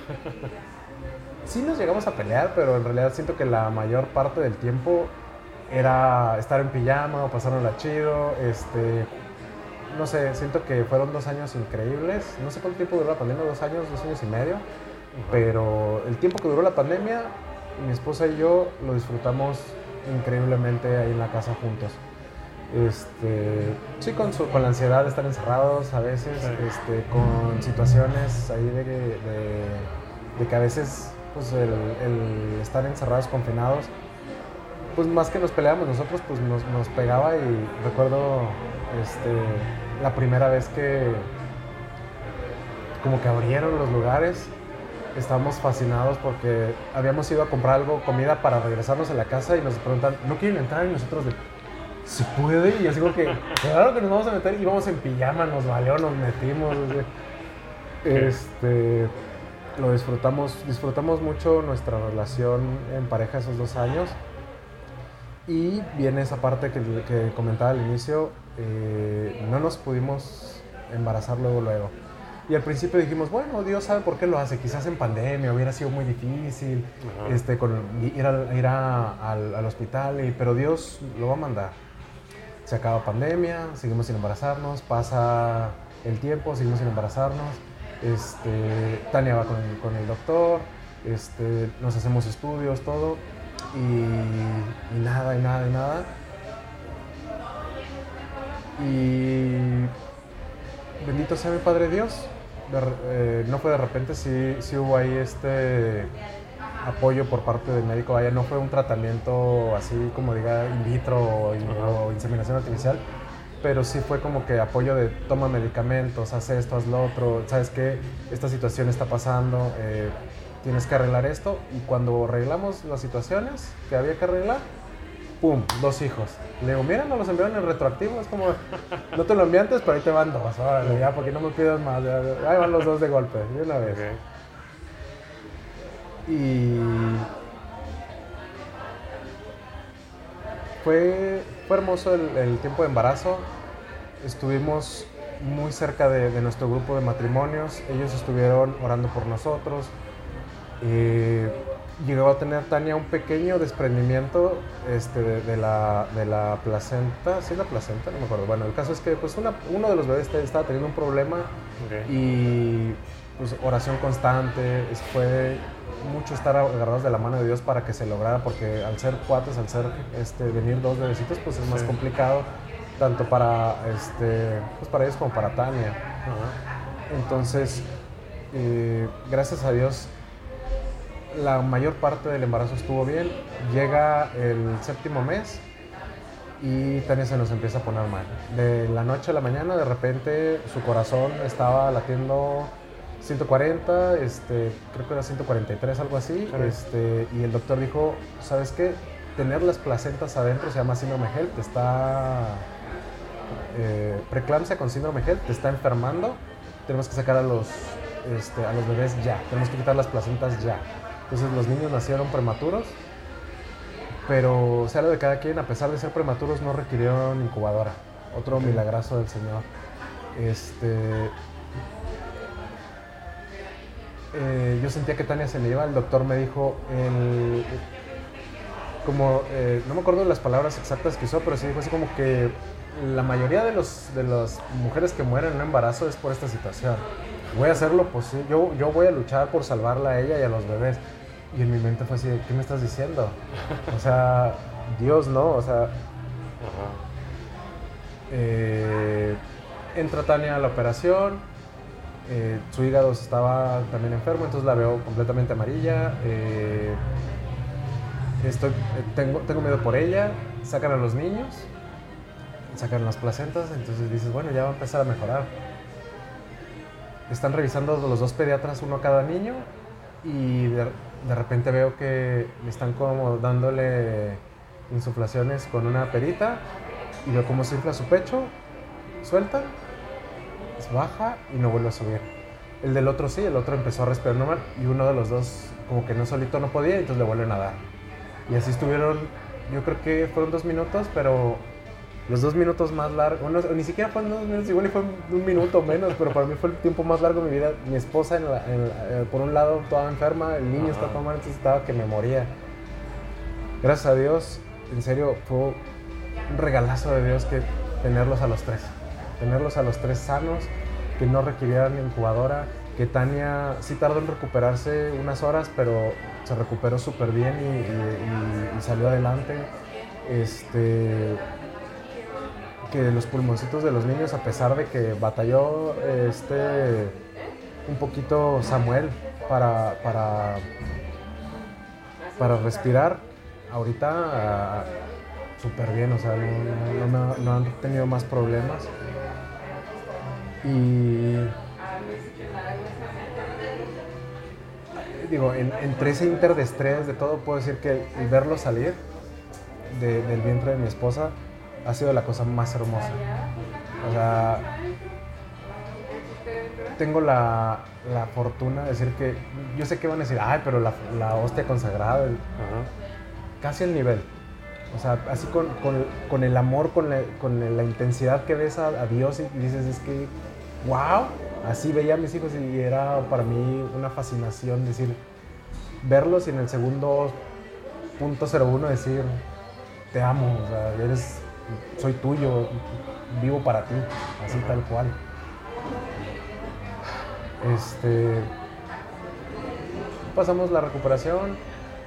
Sí nos llegamos a pelear, pero en realidad siento que la mayor parte del tiempo era estar en pijama o pasárnosla chido. Este, no sé, siento que fueron dos años increíbles. No sé cuánto tiempo duró la pandemia, dos años, dos años y medio. Uh-huh. Pero el tiempo que duró la pandemia mi esposa y yo lo disfrutamos increíblemente ahí en la casa juntos. Este, sí, con, su, con la ansiedad de estar encerrados a veces, Sí. este, con situaciones ahí de, de, de que a veces pues el, el estar encerrados, confinados, pues más que nos peleábamos nosotros, pues nos, nos pegaba. Y recuerdo este, la primera vez que como que abrieron los lugares, estábamos fascinados porque habíamos ido a comprar algo, comida, para regresarnos a la casa y nos preguntan, ¿no quieren entrar? Y nosotros de, ¿se puede? Y así como que, claro que nos vamos a meter, íbamos en pijama, nos valió, nos metimos. O sea, este, lo disfrutamos, disfrutamos mucho nuestra relación en pareja esos dos años. Y viene esa parte que, que comentaba al inicio, eh, no nos pudimos embarazar luego, luego. Y al principio dijimos, bueno, Dios sabe por qué lo hace, quizás en pandemia hubiera sido muy difícil, este, con, ir, a, ir a, al, al hospital, y, pero Dios lo va a mandar. Se acaba pandemia, seguimos sin embarazarnos, pasa el tiempo, seguimos sin embarazarnos, este, Tania va con, con el doctor, este, nos hacemos estudios, todo, y, y nada, y nada, y nada. Y bendito sea mi Padre Dios. De, eh, no fue de repente, sí, sí hubo ahí este apoyo por parte del médico. Vaya, no fue un tratamiento así como diga in vitro o, o inseminación artificial, pero sí fue como que apoyo de toma medicamentos, haz esto, haz lo otro, sabes qué, esta situación está pasando, eh, tienes que arreglar esto. Y cuando arreglamos las situaciones que había que arreglar, ¡pum! Dos hijos. Le digo, mira, nos los enviaron en retroactivo. Es como, no te lo envié antes, pero ahí te van dos. Órale, ya, porque no me pidas más. Ya, ahí van los dos de golpe, de una vez. Okay. Y fue, fue hermoso el, el tiempo de embarazo. Estuvimos muy cerca de, de nuestro grupo de matrimonios. Ellos estuvieron orando por nosotros. Eh, Llegó a tener Tania un pequeño desprendimiento este, de, de, la, de la placenta, ¿sí la placenta? No me acuerdo. Bueno, el caso es que pues una, uno de los bebés estaba teniendo un problema. Okay. Y pues oración constante, fue mucho estar agarrados de la mano de Dios para que se lograra, porque al ser cuates, al ser este, venir dos bebecitos, pues es más sí. complicado, tanto para, este, pues para ellos como para Tania. Uh-huh. Entonces, eh, gracias a Dios, la mayor parte del embarazo estuvo bien. Llega el séptimo mes y Tania se nos empieza a poner mal. De la noche a la mañana, de repente, su corazón estaba latiendo ciento cuarenta, este, creo que era ciento cuarenta y tres, algo así. Este, y el doctor dijo, ¿sabes qué? Tener las placentas adentro se llama síndrome H E L P, te está... Eh, preeclampsia con síndrome H E L P, te está enfermando. Tenemos que sacar a los, este, a los bebés ya. Tenemos que quitar las placentas ya. Entonces los niños nacieron prematuros, pero sea lo de cada quien, a pesar de ser prematuros, no requirieron incubadora. Otro okay. milagrazo del Señor. Este, eh, yo sentía que Tania se me iba. El doctor me dijo, el, como, eh, no me acuerdo de las palabras exactas que usó, pero sí dijo así como que la mayoría de, los, de las mujeres que mueren en un embarazo es por esta situación. Voy a hacer lo posible, yo, yo voy a luchar por salvarla a ella y a los bebés. Y en mi mente fue así, ¿qué me estás diciendo? O sea, Dios no, o sea... Uh-huh. eh, entra Tania a la operación, eh, su hígado estaba también enfermo, entonces la veo completamente amarilla. Eh, estoy, tengo, tengo miedo por ella, sacan a los niños, sacan las placentas, entonces dices, bueno, ya va a empezar a mejorar. Están revisando los dos pediatras, uno a cada niño, y de, de repente veo que están como dándole insuflaciones con una perita, y veo cómo se infla su pecho, suelta, baja y no vuelve a subir. El del otro sí, el otro empezó a respirar normal, y uno de los dos como que no solito no podía, entonces le vuelven a dar. Y así estuvieron, yo creo que fueron dos minutos, pero... los dos minutos más largos, no, ni siquiera fueron dos minutos, igual fue un minuto menos, pero para mí fue el tiempo más largo de mi vida. Mi esposa, en la, en la, por un lado, toda enferma, el niño estaba mal, entonces estaba que me moría. Gracias a Dios, en serio, fue un regalazo de Dios que tenerlos a los tres. Tenerlos a los tres sanos, que no requirieran incubadora, que Tania sí tardó en recuperarse unas horas, pero se recuperó súper bien y, y, y, y salió adelante. Este, que los pulmoncitos de los niños, a pesar de que batalló este, un poquito Samuel para, para, para respirar, ahorita uh, súper bien, o sea, no, no, no, no han tenido más problemas. Y digo, en, entre ese inter de estrés, de todo, puedo decir que el, el verlo salir de, del vientre de mi esposa ha sido la cosa más hermosa. O sea, tengo la, la fortuna de decir que, yo sé que van a decir, ay, pero la, la hostia consagrada, el, uh-huh. casi el nivel. O sea, así con, con, con el amor, con la, con la intensidad que ves a, a Dios y dices, es que, wow, así veía a mis hijos y era para mí una fascinación decir, verlos y en el segundo punto cero uno decir, te amo, o sea, eres, soy tuyo, vivo para ti, así tal cual. Este, pasamos la recuperación,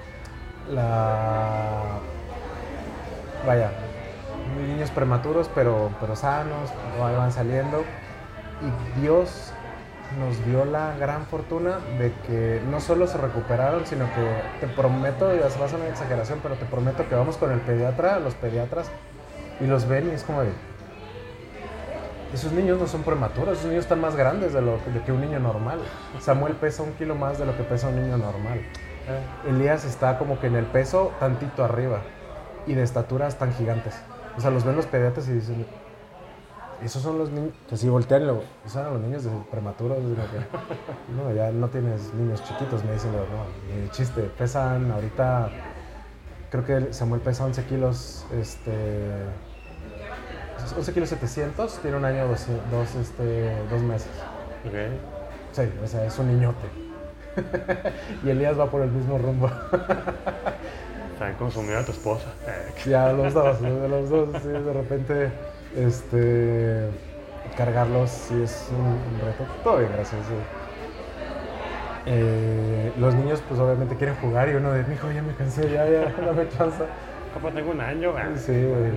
la, vaya, niños prematuros pero, pero sanos, van saliendo y Dios nos dio la gran fortuna de que no solo se recuperaron, sino que te prometo, ya se va a hacer una exageración, pero te prometo que vamos con el pediatra, los pediatras, y los ven y es como de, esos niños no son prematuros, esos niños están más grandes de lo de que un niño normal. Samuel pesa un kilo más de lo que pesa un niño normal. Eh. Elías está como que en el peso tantito arriba y de estaturas tan gigantes. O sea, los ven los pediatras y dicen, esos son los niños, que si voltean, lo, esos eran los niños de prematuros. Que, no, ya no tienes niños chiquitos, me dicen, no, ni chiste, pesan ahorita, creo que Samuel pesa once kilos, este, once kilos setecientos, tiene un año, dos, dos, este, dos meses. Okay. Sí, o sea, es un niñote. Y Elías va por el mismo rumbo. Están consumiendo a tu esposa. Ya, los dos, los dos, sí, de repente... Este, cargarlos sí es un, un reto. Todo bien, gracias. Sí. Eh, los niños pues obviamente quieren jugar y uno de, mijo, ya me cansé, ya, ya, dame chance. Papá, tengo un año. Sí, güey.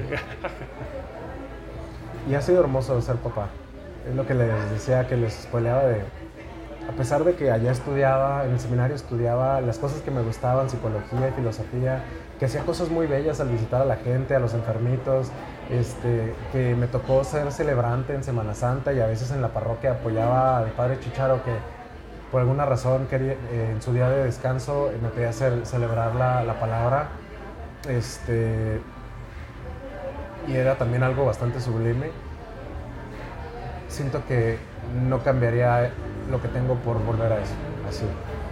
Y ha sido hermoso ser papá. Es lo que les decía, que les spoileaba de, a pesar de que allá estudiaba, en el seminario estudiaba las cosas que me gustaban, psicología y filosofía, que hacía cosas muy bellas al visitar a la gente, a los enfermitos, este, que me tocó ser celebrante en Semana Santa y a veces en la parroquia apoyaba al padre Chicharo que por alguna razón quería, eh, en su día de descanso me pedía hacer, celebrar la, la palabra, este, y era también algo bastante sublime. Siento que no cambiaría lo que tengo por volver a eso, así.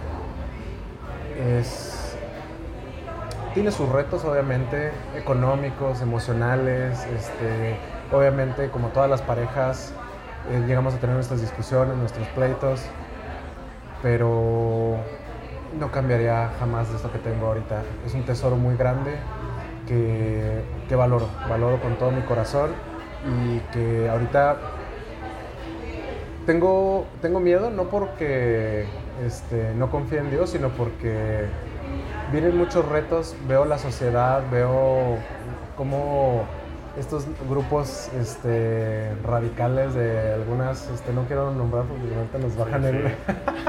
Es... Tiene sus retos, obviamente, económicos, emocionales, este, obviamente, como todas las parejas, eh, llegamos a tener nuestras discusiones, nuestros pleitos, pero no cambiaría jamás de esto que tengo ahorita. Es un tesoro muy grande que, que valoro, valoro con todo mi corazón y que ahorita tengo, tengo miedo, no porque este, no confíe en Dios, sino porque vienen muchos retos, veo la sociedad, veo cómo estos grupos este, radicales de algunas, este, no quiero nombrar porque ahorita nos bajan sí, el... Sí.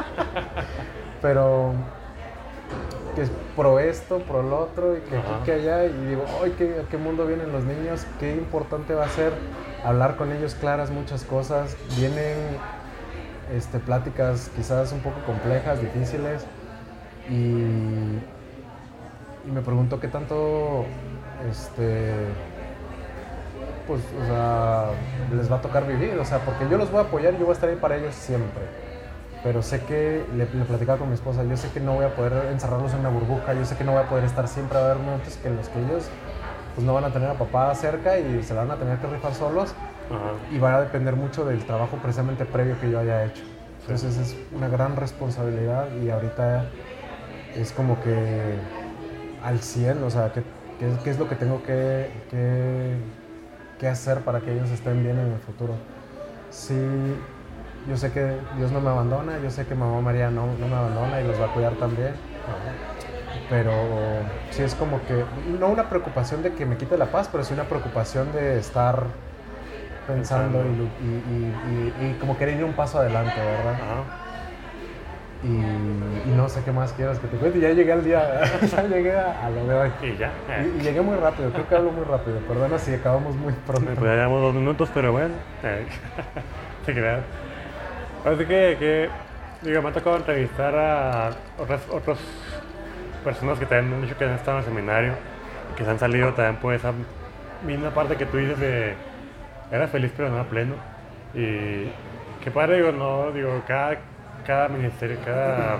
Pero que es pro esto, pro lo otro, y que aquí, que allá, y digo, ¡ay, qué, a qué mundo vienen los niños! Qué importante va a ser hablar con ellos claras muchas cosas. Vienen este, pláticas quizás un poco complejas, difíciles, y... Y me pregunto qué tanto, este, pues, o sea, les va a tocar vivir, o sea, porque yo los voy a apoyar y yo voy a estar ahí para ellos siempre. Pero sé que, le, le platicaba con mi esposa, yo sé que no voy a poder encerrarlos en una burbuja, yo sé que no voy a poder estar siempre, a haber momentos que en los que ellos, pues, no van a tener a papá cerca y se la van a tener que rifar solos. Ajá. Y va a depender mucho del trabajo precisamente previo que yo haya hecho. Entonces es una gran responsabilidad y ahorita es como que... al cien, o sea, ¿qué, qué, qué es lo que tengo que, que, que hacer para que ellos estén bien en el futuro? Sí, yo sé que Dios no me abandona, yo sé que Mamá María no, no me abandona y los va a cuidar también. Pero sí es como que, no una preocupación de que me quite la paz, pero sí una preocupación de estar pensando y, y, y, y, y como querer ir un paso adelante, ¿verdad? Ajá. Y, y no sé qué más quieras que te cuente. Ya llegué al día, ya llegué a, a lo de hoy. Y ya. Y, y llegué muy rápido, creo que hablo muy rápido. Perdona si acabamos muy pronto. Pues ya llevamos dos minutos, pero bueno. Se crea. Así que, que, digo, me ha tocado entrevistar a otras, otras personas que también han dicho que han estado en el seminario, que se han salido también por esa misma parte que tú dices de era feliz pero no a pleno. Y qué padre, digo, no, digo, cada, cada ministerio, cada,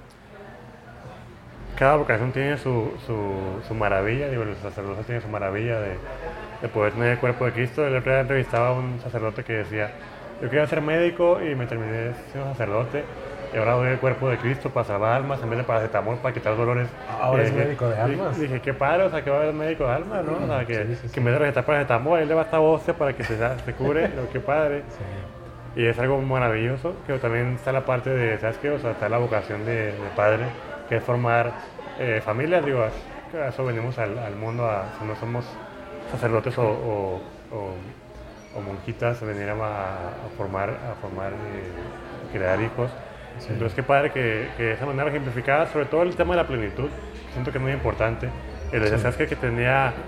cada vocación tiene su, su, su maravilla, digo, los sacerdotes tienen su maravilla de, de poder tener el cuerpo de Cristo. El otro día entrevistaba a un sacerdote que decía, yo quería ser médico y me terminé siendo sacerdote. Y ahora doy el cuerpo de Cristo para salvar almas en vez de paracetamol para quitar dolores. Ahora eh, es médico de almas. Dije, qué padre, o sea, que va a ser médico de almas, ¿no? O sea, que, Sí, sí, sí. que en vez de recetar paracetamol, él le va a estar hostia para que se, se cure, lo que padre. Sí. Y es algo maravilloso, que también está la parte de, ¿sabes qué? O sea, está la vocación de, de padre, que es formar eh, familias, digo, a, a eso venimos al, al mundo, a, si no somos sacerdotes o, o, o, o monjitas, venir a, a formar, a formar eh, crear hijos. Sí. Entonces, qué padre que, que de esa manera ejemplificada, sobre todo el tema de la plenitud, siento que es muy importante. El de, sí. ¿Sabes qué? Que tenía a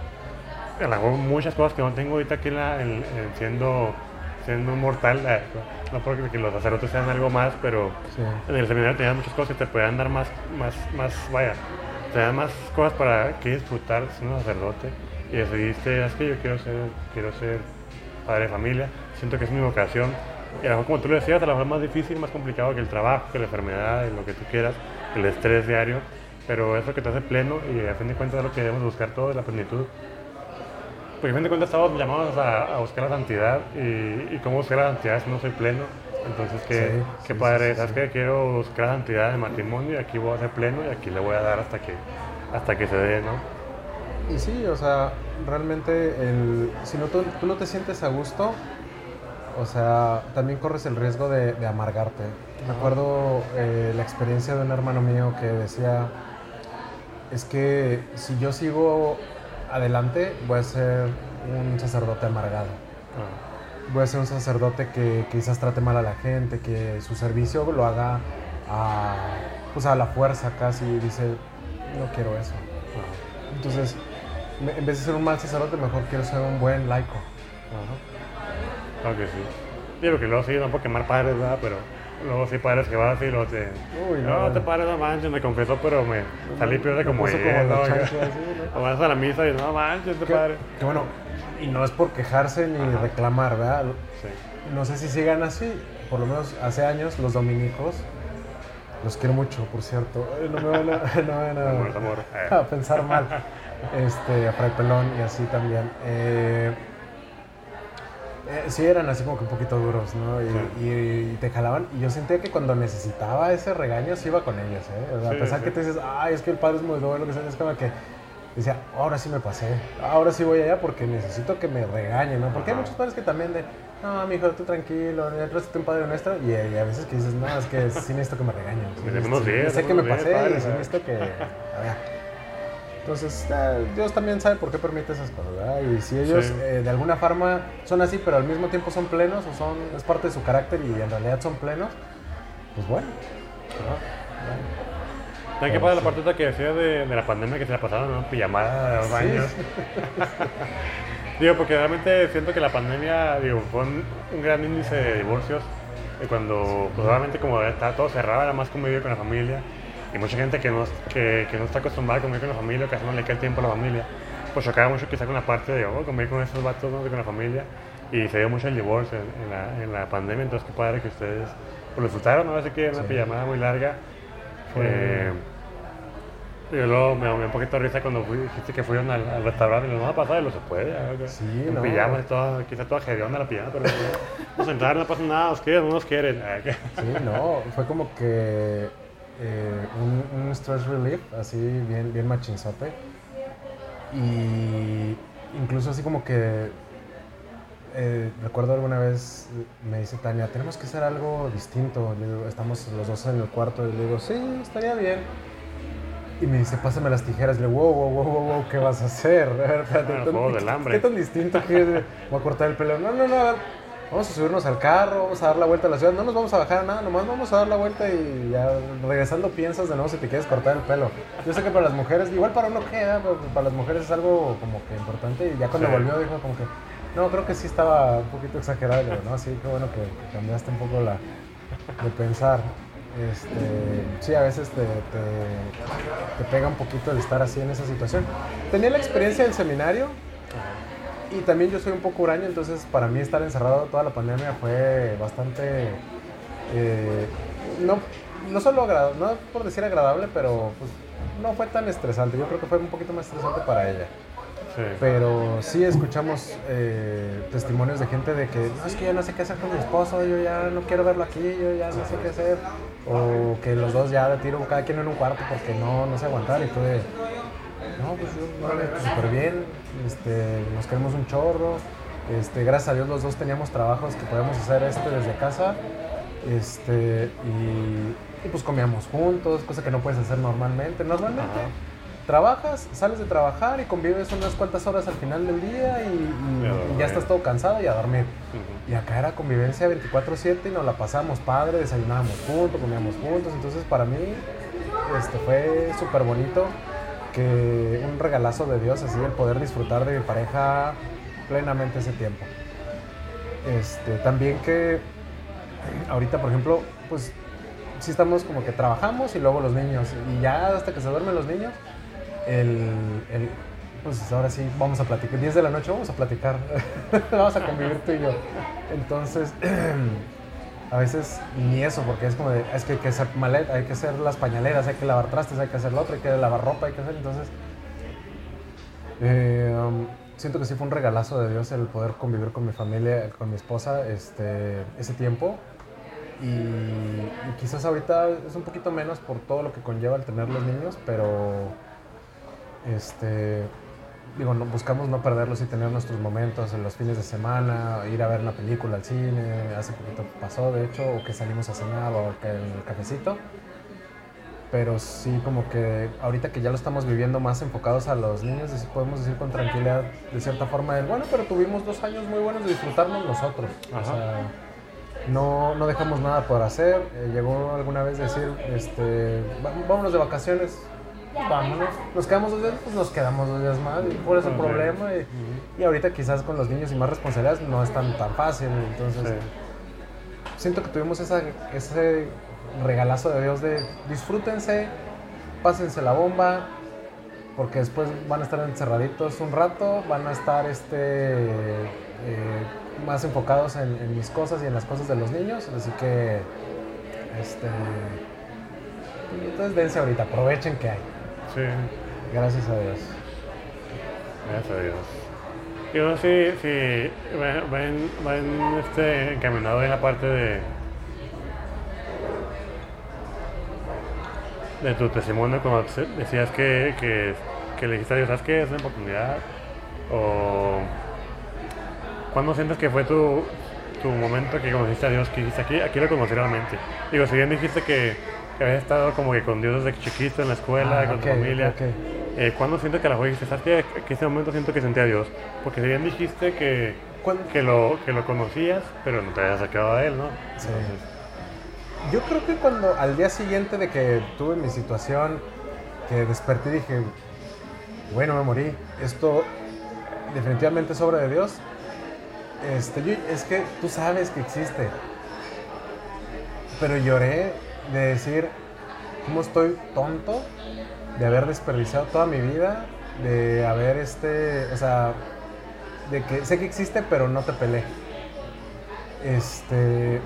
lo mejor muchas cosas que no tengo ahorita aquí en la, en, en siendo, siendo un mortal, eh, no porque que los sacerdotes sean algo más, pero sí. En el seminario tenía muchas cosas que te podían dar más, más, más, vaya, te dan más cosas para que disfrutar siendo sacerdote. Y decidiste, es que yo quiero ser, quiero ser padre de familia, siento que es mi vocación. Y a lo mejor, como tú lo decías, a lo mejor es más difícil, más complicado que el trabajo, que la enfermedad, lo que tú quieras, el estrés diario, pero es lo que te hace pleno y a fin de cuentas es lo que debemos buscar todos, la plenitud. Porque a fin de cuentas estamos llamados a, a buscar la santidad y, y cómo buscar la santidad si no soy pleno. Entonces, qué, sí, qué sí, padre, sí, ¿sabes sí. qué? Quiero buscar la santidad de matrimonio y aquí voy a ser pleno y aquí le voy a dar hasta que, hasta que se dé, ¿no? Y sí, o sea, realmente, el, si no, tú, tú no te sientes a gusto, o sea, también corres el riesgo de, de amargarte. Me acuerdo eh, la experiencia de un hermano mío que decía, es que si yo sigo adelante voy a ser un sacerdote amargado. Ah. Voy a ser un sacerdote que quizás trate mal a la gente, que su servicio lo haga a, pues a la fuerza casi, y dice, no quiero eso. Ah. Entonces, en vez de ser un mal sacerdote, mejor quiero ser un buen laico. Ajá. Claro que sí. Digo que luego sí, no puedo quemar padres, ¿verdad? Pero luego sí padres que vas y luego te... Uy, no, no te padres, no manches, me confesó, pero me no, salí peor de como él, ¿no? O vas a la misa y no manches, te padre. Que bueno, y no es por quejarse ni Ajá. reclamar, ¿verdad? Sí. No sé si sigan así, por lo menos hace años los dominicos, los quiero mucho, por cierto, no me van a, no me van a, amor, amor. a pensar mal, este, a Fray Pelón y así también. Eh, Eh, sí, eran así como que un poquito duros, ¿no? Y, sí. y, y te jalaban. Y yo sentía que cuando necesitaba ese regaño, sí iba con ellos, ¿eh? O sea, sí, a pesar sí. que te dices, ay, es que el padre es muy duro, lo que sea, es como que decía, ahora sí me pasé, ahora sí voy allá porque necesito que me regañen, ¿no? Porque Ajá. hay muchos padres que también de, no, mijo, tú tranquilo, trátate un padre honesto. Y, y a veces que dices, no, es que sí necesito que me regañen. Sí, sí, sí, sí, sé que me pasé padre, y sí necesito que, a ver. Entonces, eh, Dios también sabe por qué permite esas cosas, ¿verdad? Y si ellos sí. eh, de alguna forma son así, pero al mismo tiempo son plenos, o son es parte de su carácter y en realidad son plenos, pues bueno. ¿Sabes qué pasa la partita que decía de, de la pandemia que se la pasaron en una pijamada de dos sí. años? Digo, porque realmente siento que la pandemia, digo, fue un, un gran índice de divorcios, y cuando pues, realmente como estaba todo cerrado, era más convivir con la familia. Y mucha gente que no, que, que no está acostumbrada a convivir con la familia, que no le queda el tiempo a la familia, pues chocaba mucho quizá con la parte de oh, convivir con esos vatos, no, con la familia. Y se dio mucho el divorcio en, en, la, en la pandemia, entonces qué padre que ustedes pues, lo disfrutaron, ¿no? Así que una sí. pijamada muy larga. Eh, yo luego me dio un poquito de risa cuando fui, dijiste que fueron al, al restaurante y lo no pasa, lo se puede. ¿no? Sí, en no. pijama, toda, quizá toda hedionda la pijama, pero nos entrar, no pasa nada, nos quieren, no nos quieren. Sí, no, fue como que Eh, un, un stress relief así bien, bien machinzote y incluso así como que eh, recuerdo alguna vez me dice Tania, tenemos que hacer algo distinto. Le digo, estamos los dos en el cuarto y le digo, sí, estaría bien. Y me dice, pásame las tijeras. Le digo, wow, wow, wow, wow, wow, ¿qué vas a hacer? A ver, espérate, Ah, el ¿qué- juego del ¿qué, hambre. ¿qué tan distinto que voy a cortar el pelo? No, no, no, a ver, vamos a subirnos al carro, vamos a dar la vuelta a la ciudad. No nos vamos a bajar nada, nomás vamos a dar la vuelta y ya regresando piensas de nuevo si te quieres cortar el pelo. Yo sé que para las mujeres, igual para uno queda, pero para las mujeres es algo como que importante. Y ya cuando Sí. volvió dijo como que, no, creo que sí estaba un poquito exagerado. Le digo, no, sí, qué bueno que, que cambiaste un poco la, de pensar. Este, sí, a veces te, te, te pega un poquito el estar así en esa situación. Tenía la experiencia del seminario y también yo soy un poco huraño, entonces para mí estar encerrado toda la pandemia fue bastante, eh, no, no solo agradable, no por decir agradable, pero pues, no fue tan estresante. Yo creo que fue un poquito más estresante para ella. Sí. Pero sí escuchamos eh, testimonios de gente de que no, es que yo no sé qué hacer con mi esposo, yo ya no quiero verlo aquí, yo ya no sé qué hacer. O que los dos ya de tiro, cada quien en un cuarto porque no, no sé aguantar. Y tú de, no, pues yo, órale, súper bien, este, nos queremos un chorro. Este, gracias a Dios los dos teníamos trabajos que podíamos hacer este desde casa. Este, y, y pues comíamos juntos, cosa que no puedes hacer normalmente. Normalmente Ajá. trabajas, sales de trabajar y convives unas cuantas horas al final del día y, y- Y a y dormir. ya estás todo cansado y a dormir. Ujú. Y acá era convivencia veinticuatro siete y nos la pasamos padre, desayunábamos juntos, comíamos juntos. Entonces para mí este, fue súper bonito, que un regalazo de Dios, así el poder disfrutar de mi pareja plenamente ese tiempo. Este, también que ahorita, por ejemplo, pues sí estamos como que trabajamos y luego los niños. Y ya hasta que se duermen los niños, el, el- pues ahora sí vamos a platicar. diez de la noche vamos a platicar. Vamos a convivir tú y yo. Entonces, a veces ni eso, porque es como de, es que hay que hacer maleta, hay que hacer las pañaleras, hay que lavar trastes, hay que hacer lo otro, hay que lavar ropa, hay que hacer. Entonces, eh, um, siento que sí fue un regalazo de Dios el poder convivir con mi familia, con mi esposa, este, ese tiempo. Y, y quizás ahorita es un poquito menos por todo lo que conlleva el tener los niños, pero este, digo, no, buscamos no perderlos y tener nuestros momentos en los fines de semana, ir a ver una película al cine. Hace poquito pasó, de hecho, o que salimos a cenar o que en el cafecito. Pero sí, como que ahorita que ya lo estamos viviendo más enfocados a los niños, sí podemos decir con tranquilidad, de cierta forma, el, bueno, pero tuvimos dos años muy buenos de disfrutarnos nosotros. O Ajá. sea, no, no dejamos nada por hacer. Eh, llegó alguna vez decir, este, "Va- vámonos de vacaciones, pues vámonos. Nos quedamos dos días, pues nos quedamos dos días más. Y por eso el Ok. problema. Y, Ujú. y ahorita quizás con los niños y más responsabilidades no es tan, tan fácil. Entonces, Sí. siento que tuvimos esa, ese regalazo de Dios de disfrútense, pásense la bomba, porque después van a estar encerraditos un rato, van a estar este, eh, más enfocados en, en mis cosas y en las cosas de los niños, así que este, entonces dense ahorita, aprovechen que hay. Sí. Gracias a Dios. Gracias a Dios. Yo no sé si van, van, van este, encaminados en la parte de, de tu testimonio cuando te- decías que, que, que le dijiste a Dios, ¿sabes qué? Es una oportunidad. O ¿cuándo sientes que fue tu, tu momento que conociste a Dios, que dijiste aquí, aquí lo conocí realmente? Digo, si bien dijiste que, que habías estado como que con Dios desde chiquito en la escuela, Ah, con ok, tu familia. ok. Eh, ¿Cuándo sientes que a la juez dijiste, sabes qué? Que ese momento siento que sentí a Dios? Porque si bien dijiste que, ¿Cuándo? que, lo, que lo conocías, pero no te habías sacado a él, ¿no? Sí. Entonces, Yo creo que cuando al día siguiente de que tuve mi situación, que desperté y dije, bueno, me morí, esto definitivamente es obra de Dios. Este, yo- es que tú sabes que existe, pero lloré de decir, ¿cómo estoy tonto de haber desperdiciado toda mi vida, de haber, este, o sea, de que sé que existe, pero no te peleé? Este,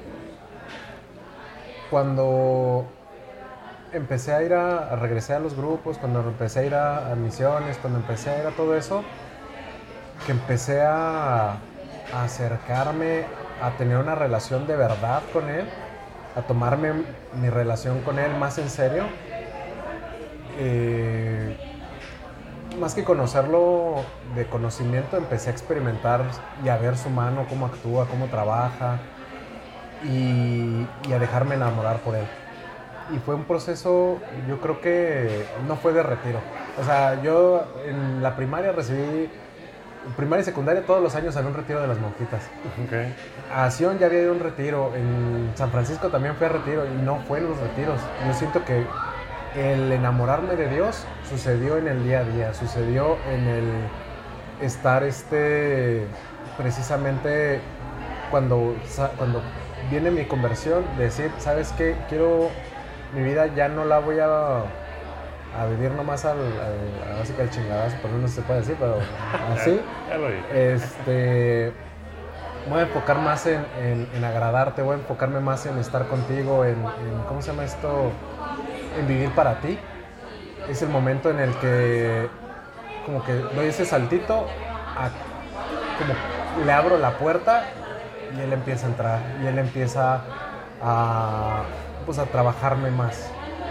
cuando empecé a ir a, a regresé a los grupos, cuando empecé a ir a, a misiones, cuando empecé a ir a todo eso, que empecé a, a acercarme, a tener una relación de verdad con él, a tomarme mi relación con él más en serio, eh, más que conocerlo de conocimiento, empecé a experimentar y a ver su mano, cómo actúa, cómo trabaja y, y a dejarme enamorar por él. Y fue un proceso, yo creo que no fue de retiro. O sea, yo en la primaria recibí, primaria y secundaria todos los años había un retiro de las monjitas. Okay. A Sion ya había ido a un retiro, en San Francisco también fui a retiro y no fue en los retiros. Yo siento que el enamorarme de Dios sucedió en el día a día, sucedió en el estar este, precisamente cuando, cuando viene mi conversión, decir, ¿sabes qué? Quiero, mi vida ya no la voy a, a vivir nomás al, al, así que al chingadazo, por no se puede decir, pero así. Ya lo dije. Este, voy a enfocar más en, en, en agradarte, voy a enfocarme más en estar contigo, en, en, ¿cómo se llama esto? En vivir para ti. Es el momento en el que como que doy ese saltito, a, como le abro la puerta y él empieza a entrar y él empieza a, pues, a trabajarme más.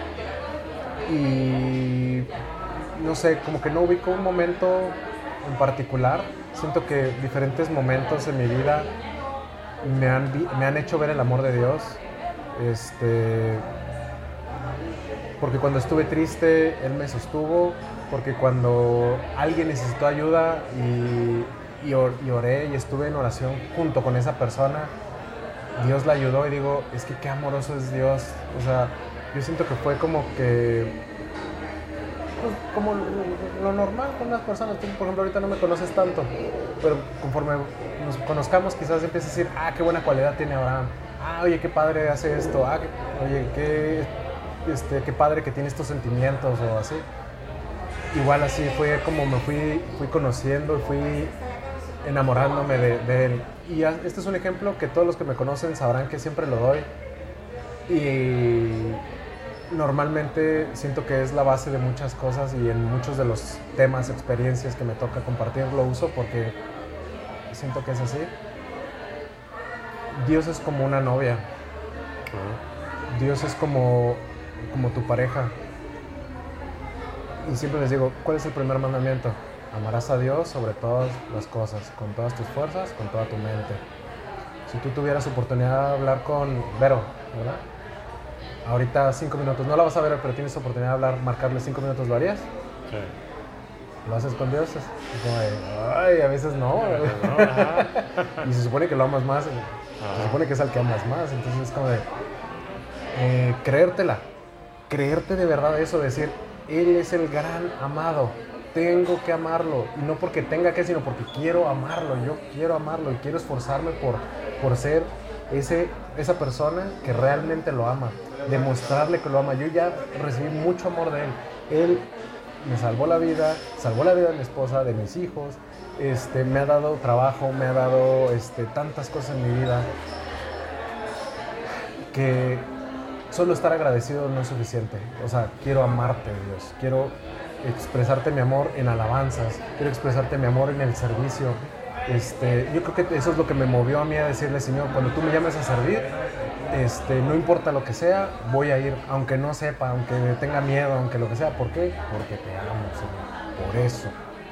Y no sé, como que no ubico un momento en particular. Siento que diferentes momentos en mi vida me han, me han hecho ver el amor de Dios. Este, porque cuando estuve triste, Él me sostuvo. Porque cuando alguien necesitó ayuda y, y, or, y oré y estuve en oración junto con esa persona, Dios la ayudó y digo, es que qué amoroso es Dios. O sea, yo siento que fue como que, pues, como lo normal con las personas. Tú, por ejemplo, ahorita no me conoces tanto, pero conforme nos conozcamos quizás empieces a decir, ah, qué buena cualidad tiene Abraham. Ah, oye, qué padre hace esto. Ah, qué, oye, qué, este, qué padre que tiene estos sentimientos o así. Igual así fue como me fui, fui conociendo y fui enamorándome de, de él. Y este es un ejemplo que todos los que me conocen sabrán que siempre lo doy. Y normalmente siento que es la base de muchas cosas y en muchos de los temas, experiencias que me toca compartir lo uso porque siento que es así. Dios es como una novia. Uh-huh. Dios es como, como tu pareja. Y siempre les digo, ¿cuál es el primer mandamiento? Amarás a Dios sobre todas las cosas, con todas tus fuerzas, con toda tu mente. Si tú tuvieras oportunidad de hablar con Vero, ¿verdad? Ahorita cinco minutos, no la vas a ver, pero tienes oportunidad de hablar, marcarle cinco minutos, ¿lo harías? Sí. ¿Lo haces con Dios? Es como de, ay, a veces no. no y se supone que lo amas más, ajá. Se supone que es al que amas más, entonces es como de, eh, creértela, creerte de verdad eso, decir, Él es el gran amado, tengo que amarlo, y no porque tenga que, sino porque quiero amarlo, yo quiero amarlo y quiero esforzarme por, por ser ese, esa persona que realmente lo ama, demostrarle que lo ama. Yo ya recibí mucho amor de Él, Él me salvó la vida, salvó la vida de mi esposa, de mis hijos, este, me ha dado trabajo, me ha dado este, tantas cosas en mi vida, que solo estar agradecido no es suficiente. O sea, quiero amarte, Dios. Quiero expresarte mi amor en alabanzas. Quiero expresarte mi amor en el servicio. Este, yo creo que eso es lo que me movió a mí a decirle, Señor, cuando tú me llames a servir, este, no importa lo que sea, voy a ir, aunque no sepa, aunque tenga miedo, aunque lo que sea. ¿Por qué? Porque te amo, Señor. Por eso.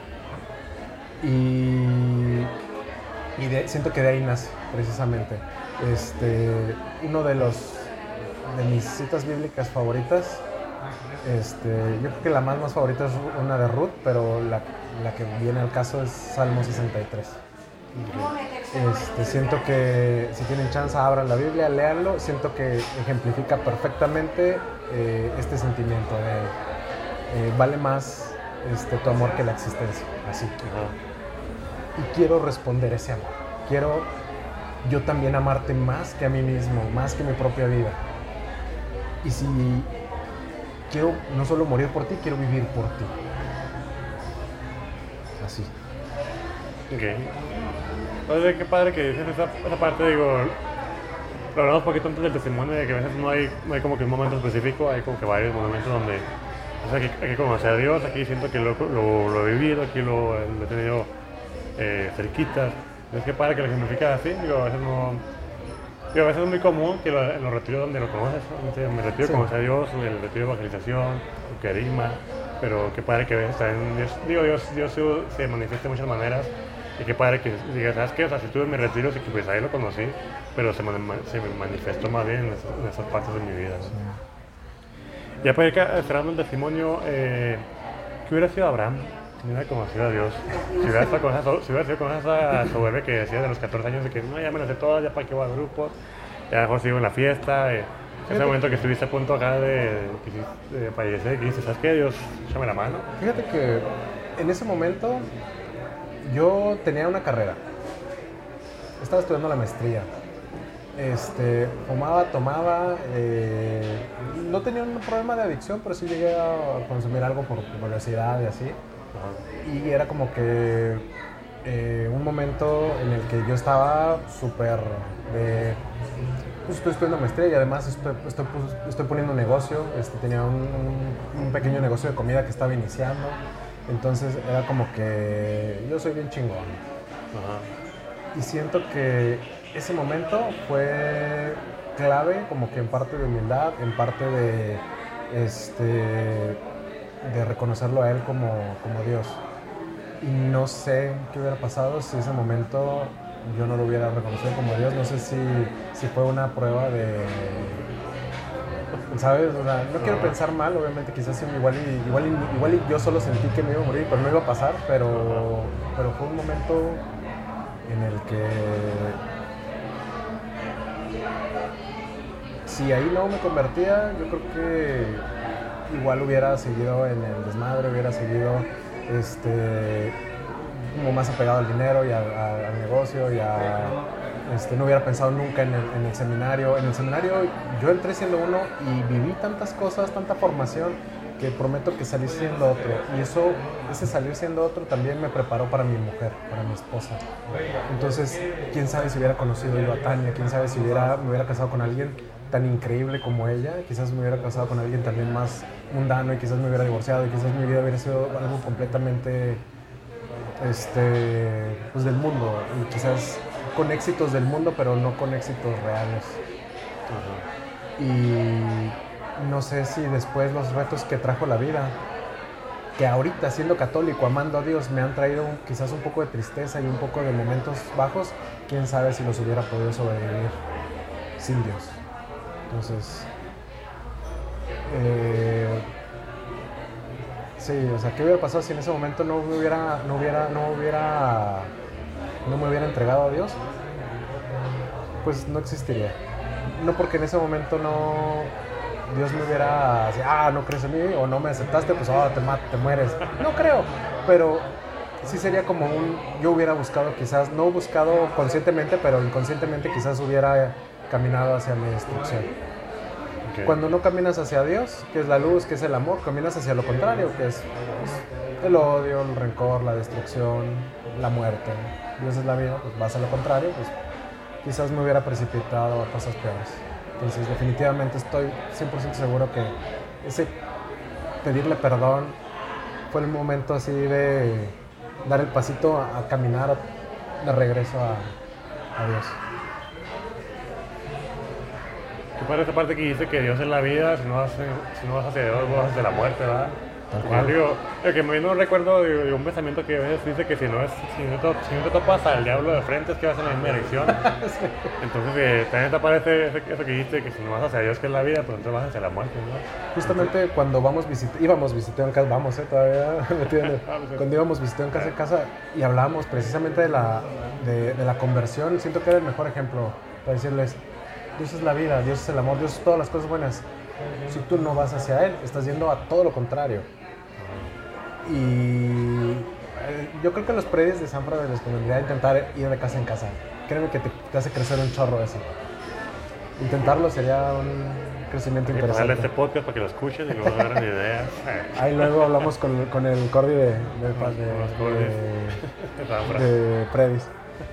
Y, y de, siento que de ahí nace, precisamente. Este, uno de los de mis citas bíblicas favoritas, este, yo creo que la más, más favorita es una de Ruth, pero la, la que viene al caso es Salmo sesenta y tres. Este, siento que si tienen chance abran la Biblia, léanlo, siento que ejemplifica perfectamente eh, este sentimiento de eh, vale más este, tu amor que la existencia, así. Uh-huh. Y quiero responder ese amor, quiero yo también amarte más que a mí mismo, más que mi propia vida. Y si quiero no solo morir por ti, quiero vivir por ti. Así. Ok. Oye, qué padre que dices esa, esa parte, digo, lo hablamos un poquito antes del testimonio, de que a veces no hay, no hay como que un momento específico, hay como que varios momentos donde o sea, hay, que, hay que conocer a Dios. Aquí siento que lo, lo, lo he vivido, aquí lo, lo he tenido eh, cerquita. Es que padre que lo ejemplificas así, digo, a veces no... Digo, a veces es muy común que lo, en los retiros donde lo conoces, me retiro sí. a conocer a Dios, en el retiro de evangelización, el carisma, pero qué padre que veas también, Dios, digo, Dios, Dios se, se manifiesta de muchas maneras, y qué padre que digas, ¿sabes qué? O sea, si estuve en mis retiros y que pues ahí lo conocí, pero se, man, se me manifestó más bien en esas, en esas partes de mi vida, ¿no? Sí. Ya para ir cerrando el testimonio, eh, ¿qué hubiera sido Abraham si no hubiera conocido a Dios? Si hubiera, estado con esa, si hubiera sido con esa soberbia que decía de los catorce años, de que no, ya me las sé todas, ya para qué voy a grupos, ya mejor sigo en la fiesta, eh, ese momento que estuviste a punto acá de, de, de fallecer, que dices, ¿sabes qué? Dios, échame la mano. Fíjate que en ese momento yo tenía una carrera, estaba estudiando la maestría, este, fumaba, tomaba, eh, no tenía un problema de adicción, pero sí llegué a consumir algo por curiosidad y así. Uh-huh. Y era como que eh, un momento en el que yo estaba súper... Eh, pues estoy estudiando maestría y además estoy, estoy, pues, estoy poniendo un negocio, este, tenía un, un, un pequeño negocio de comida que estaba iniciando, entonces era como que yo soy bien chingón. Uh-huh. Y siento que ese momento fue clave, como que en parte de humildad, en parte de, este, de reconocerlo a él como, como Dios. Y no sé qué hubiera pasado si ese momento yo no lo hubiera reconocido como Dios. No sé si, si fue una prueba de... ¿Sabes? O sea, no quiero pensar mal, obviamente, quizás igual y, igual, y, igual y yo solo sentí que me iba a morir, pero no iba a pasar, pero, pero fue un momento en el que... Si ahí no me convertía, yo creo que igual hubiera seguido en el desmadre, hubiera seguido este, como más apegado al dinero y a, a, al negocio y a, este, no hubiera pensado nunca en el, en el seminario. En el seminario yo entré siendo uno y viví tantas cosas, tanta formación, que prometo que salí siendo otro. Y eso, ese salir siendo otro también me preparó para mi mujer, para mi esposa. Entonces, quién sabe si hubiera conocido yo a Tania, quién sabe si hubiera, me hubiera casado con alguien tan increíble como ella, quizás me hubiera casado con alguien también más mundano y quizás me hubiera divorciado y quizás mi vida hubiera sido algo completamente este, pues del mundo, y quizás con éxitos del mundo pero no con éxitos reales. Uh-huh. Y no sé si después los retos que trajo la vida, que ahorita siendo católico, amando a Dios, me han traído un, quizás un poco de tristeza y un poco de momentos bajos, quién sabe si los hubiera podido sobrevivir sin Dios. Entonces, eh, sí, o sea, ¿qué hubiera pasado si en ese momento no me hubiera, no hubiera, no hubiera, no me hubiera entregado a Dios? Pues no existiría. No porque en ese momento no, Dios me hubiera, ah, no crees en mí o no me aceptaste, pues ahora te mato, te mueres. No creo, pero sí sería como un, yo hubiera buscado quizás, no buscado conscientemente, pero inconscientemente quizás hubiera caminado hacia mi destrucción. Okay. Cuando no caminas hacia Dios, que es la luz, que es el amor, caminas hacia lo contrario, que es pues, el odio, el rencor, la destrucción, la muerte. Dios es la vida, pues vas a lo contrario, pues quizás me hubiera precipitado a cosas peores. Entonces definitivamente estoy cien por ciento seguro que ese pedirle perdón fue el momento así de dar el pasito a, a caminar de regreso a, a Dios. ¿Qué para esa parte que dice que Dios es la vida, si no vas, si no vas hacia Dios, vas hacia la muerte, ¿verdad? Yo digo, el que me vino un recuerdo de, de un pensamiento que a veces dice que si no, es, si no, te, si no te topas al diablo de frente es que vas en la misma dirección. Sí. Entonces, eh, también te parece eso, eso que dijiste, que si no vas hacia Dios, que es la vida, pues entonces vas hacia la muerte, ¿no? Justamente entonces, cuando vamos visit- íbamos visitando en casa, vamos, eh, todavía metido en el, cuando íbamos visitando en casa en casa y hablábamos precisamente de la, de, de la conversión, siento que era el mejor ejemplo para decirles, Dios es la vida, Dios es el amor, Dios es todas las cosas buenas. Si tú no vas hacia Él, estás yendo a todo lo contrario. Y yo creo que los predis de Sanfra les convendría intentar ir de casa en casa. Créeme que te, te hace crecer un chorro eso. Intentarlo sería un crecimiento hay interesante. Hay que este podcast para que lo escuchen y luego agarren ideas. Ahí luego hablamos con, con el Cordy de, de, de, de, de, de predis.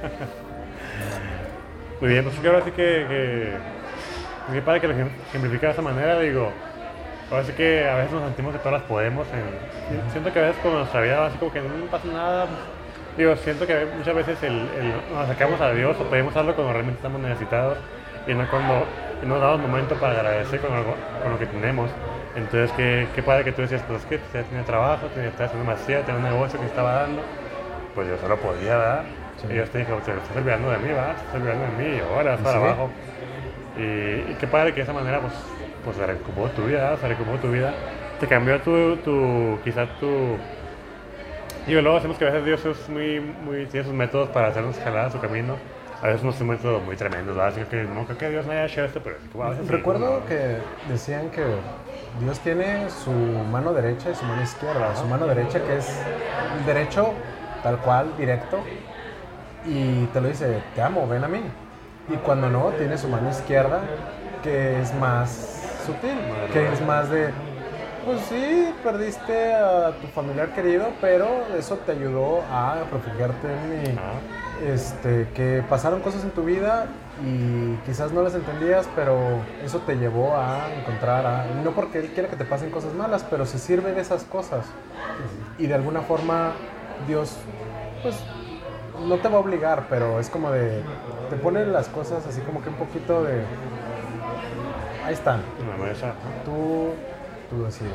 Muy bien, pues ahora sí que, que, que para que lo ejemplifique de esa manera, digo, ahora sí que a veces nos sentimos que todas las podemos, en, siento que a veces con nuestra vida así como que no pasa nada, digo, siento que muchas veces el, el, nos acercamos a Dios o pedimos algo cuando realmente estamos necesitados y no cuando y nos damos momento para agradecer con, algo, con lo que tenemos. Entonces, qué, qué padre que tú decías, pues es que ya tenía trabajo, tenía, estaba haciendo maestría, tenía un negocio que estaba dando, pues yo solo podía dar. Sí. Y yo te dije, te estás olvidando de mí, va, te estás olvidando de mí, y ahora vas ¿Y para sí? abajo. Y, y qué padre que de esa manera, pues, pues se reacomodó tu vida, se reacomodó tu vida, te cambió tu, tu quizás tu... Digo, luego hacemos que a veces Dios es muy, muy, tiene sus métodos para hacernos jalar a su camino. A veces unos métodos muy tremendos, ¿verdad? Así que no creo que Dios no haya hecho esto, pero a veces sí, Recuerdo ¿no? que decían que Dios tiene su mano derecha y su mano izquierda. Su mano derecha que es el derecho tal cual, directo, y te lo dice, te amo, ven a mí. Y cuando no, tiene su mano izquierda que es más sutil, que es más de, pues sí, perdiste a tu familiar querido, pero eso te ayudó a refugiarte en mí. Este, que pasaron cosas en tu vida y quizás no las entendías, pero eso te llevó a encontrar a... No porque Él quiera que te pasen cosas malas, pero se sirve de esas cosas. Y de alguna forma Dios, pues, no te va a obligar, pero es como de... Te pone las cosas así como que un poquito de... Ahí están. Una mesa. Tú, tú decides.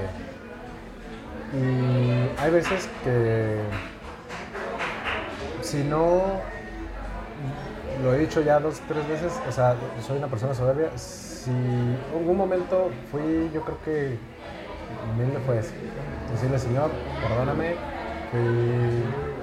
Y hay veces que... Si no... Lo he dicho ya dos, tres veces, o sea, soy una persona soberbia. Si en algún momento fui, yo creo que humilde fue ese. Decirle, Señor, perdóname, fui,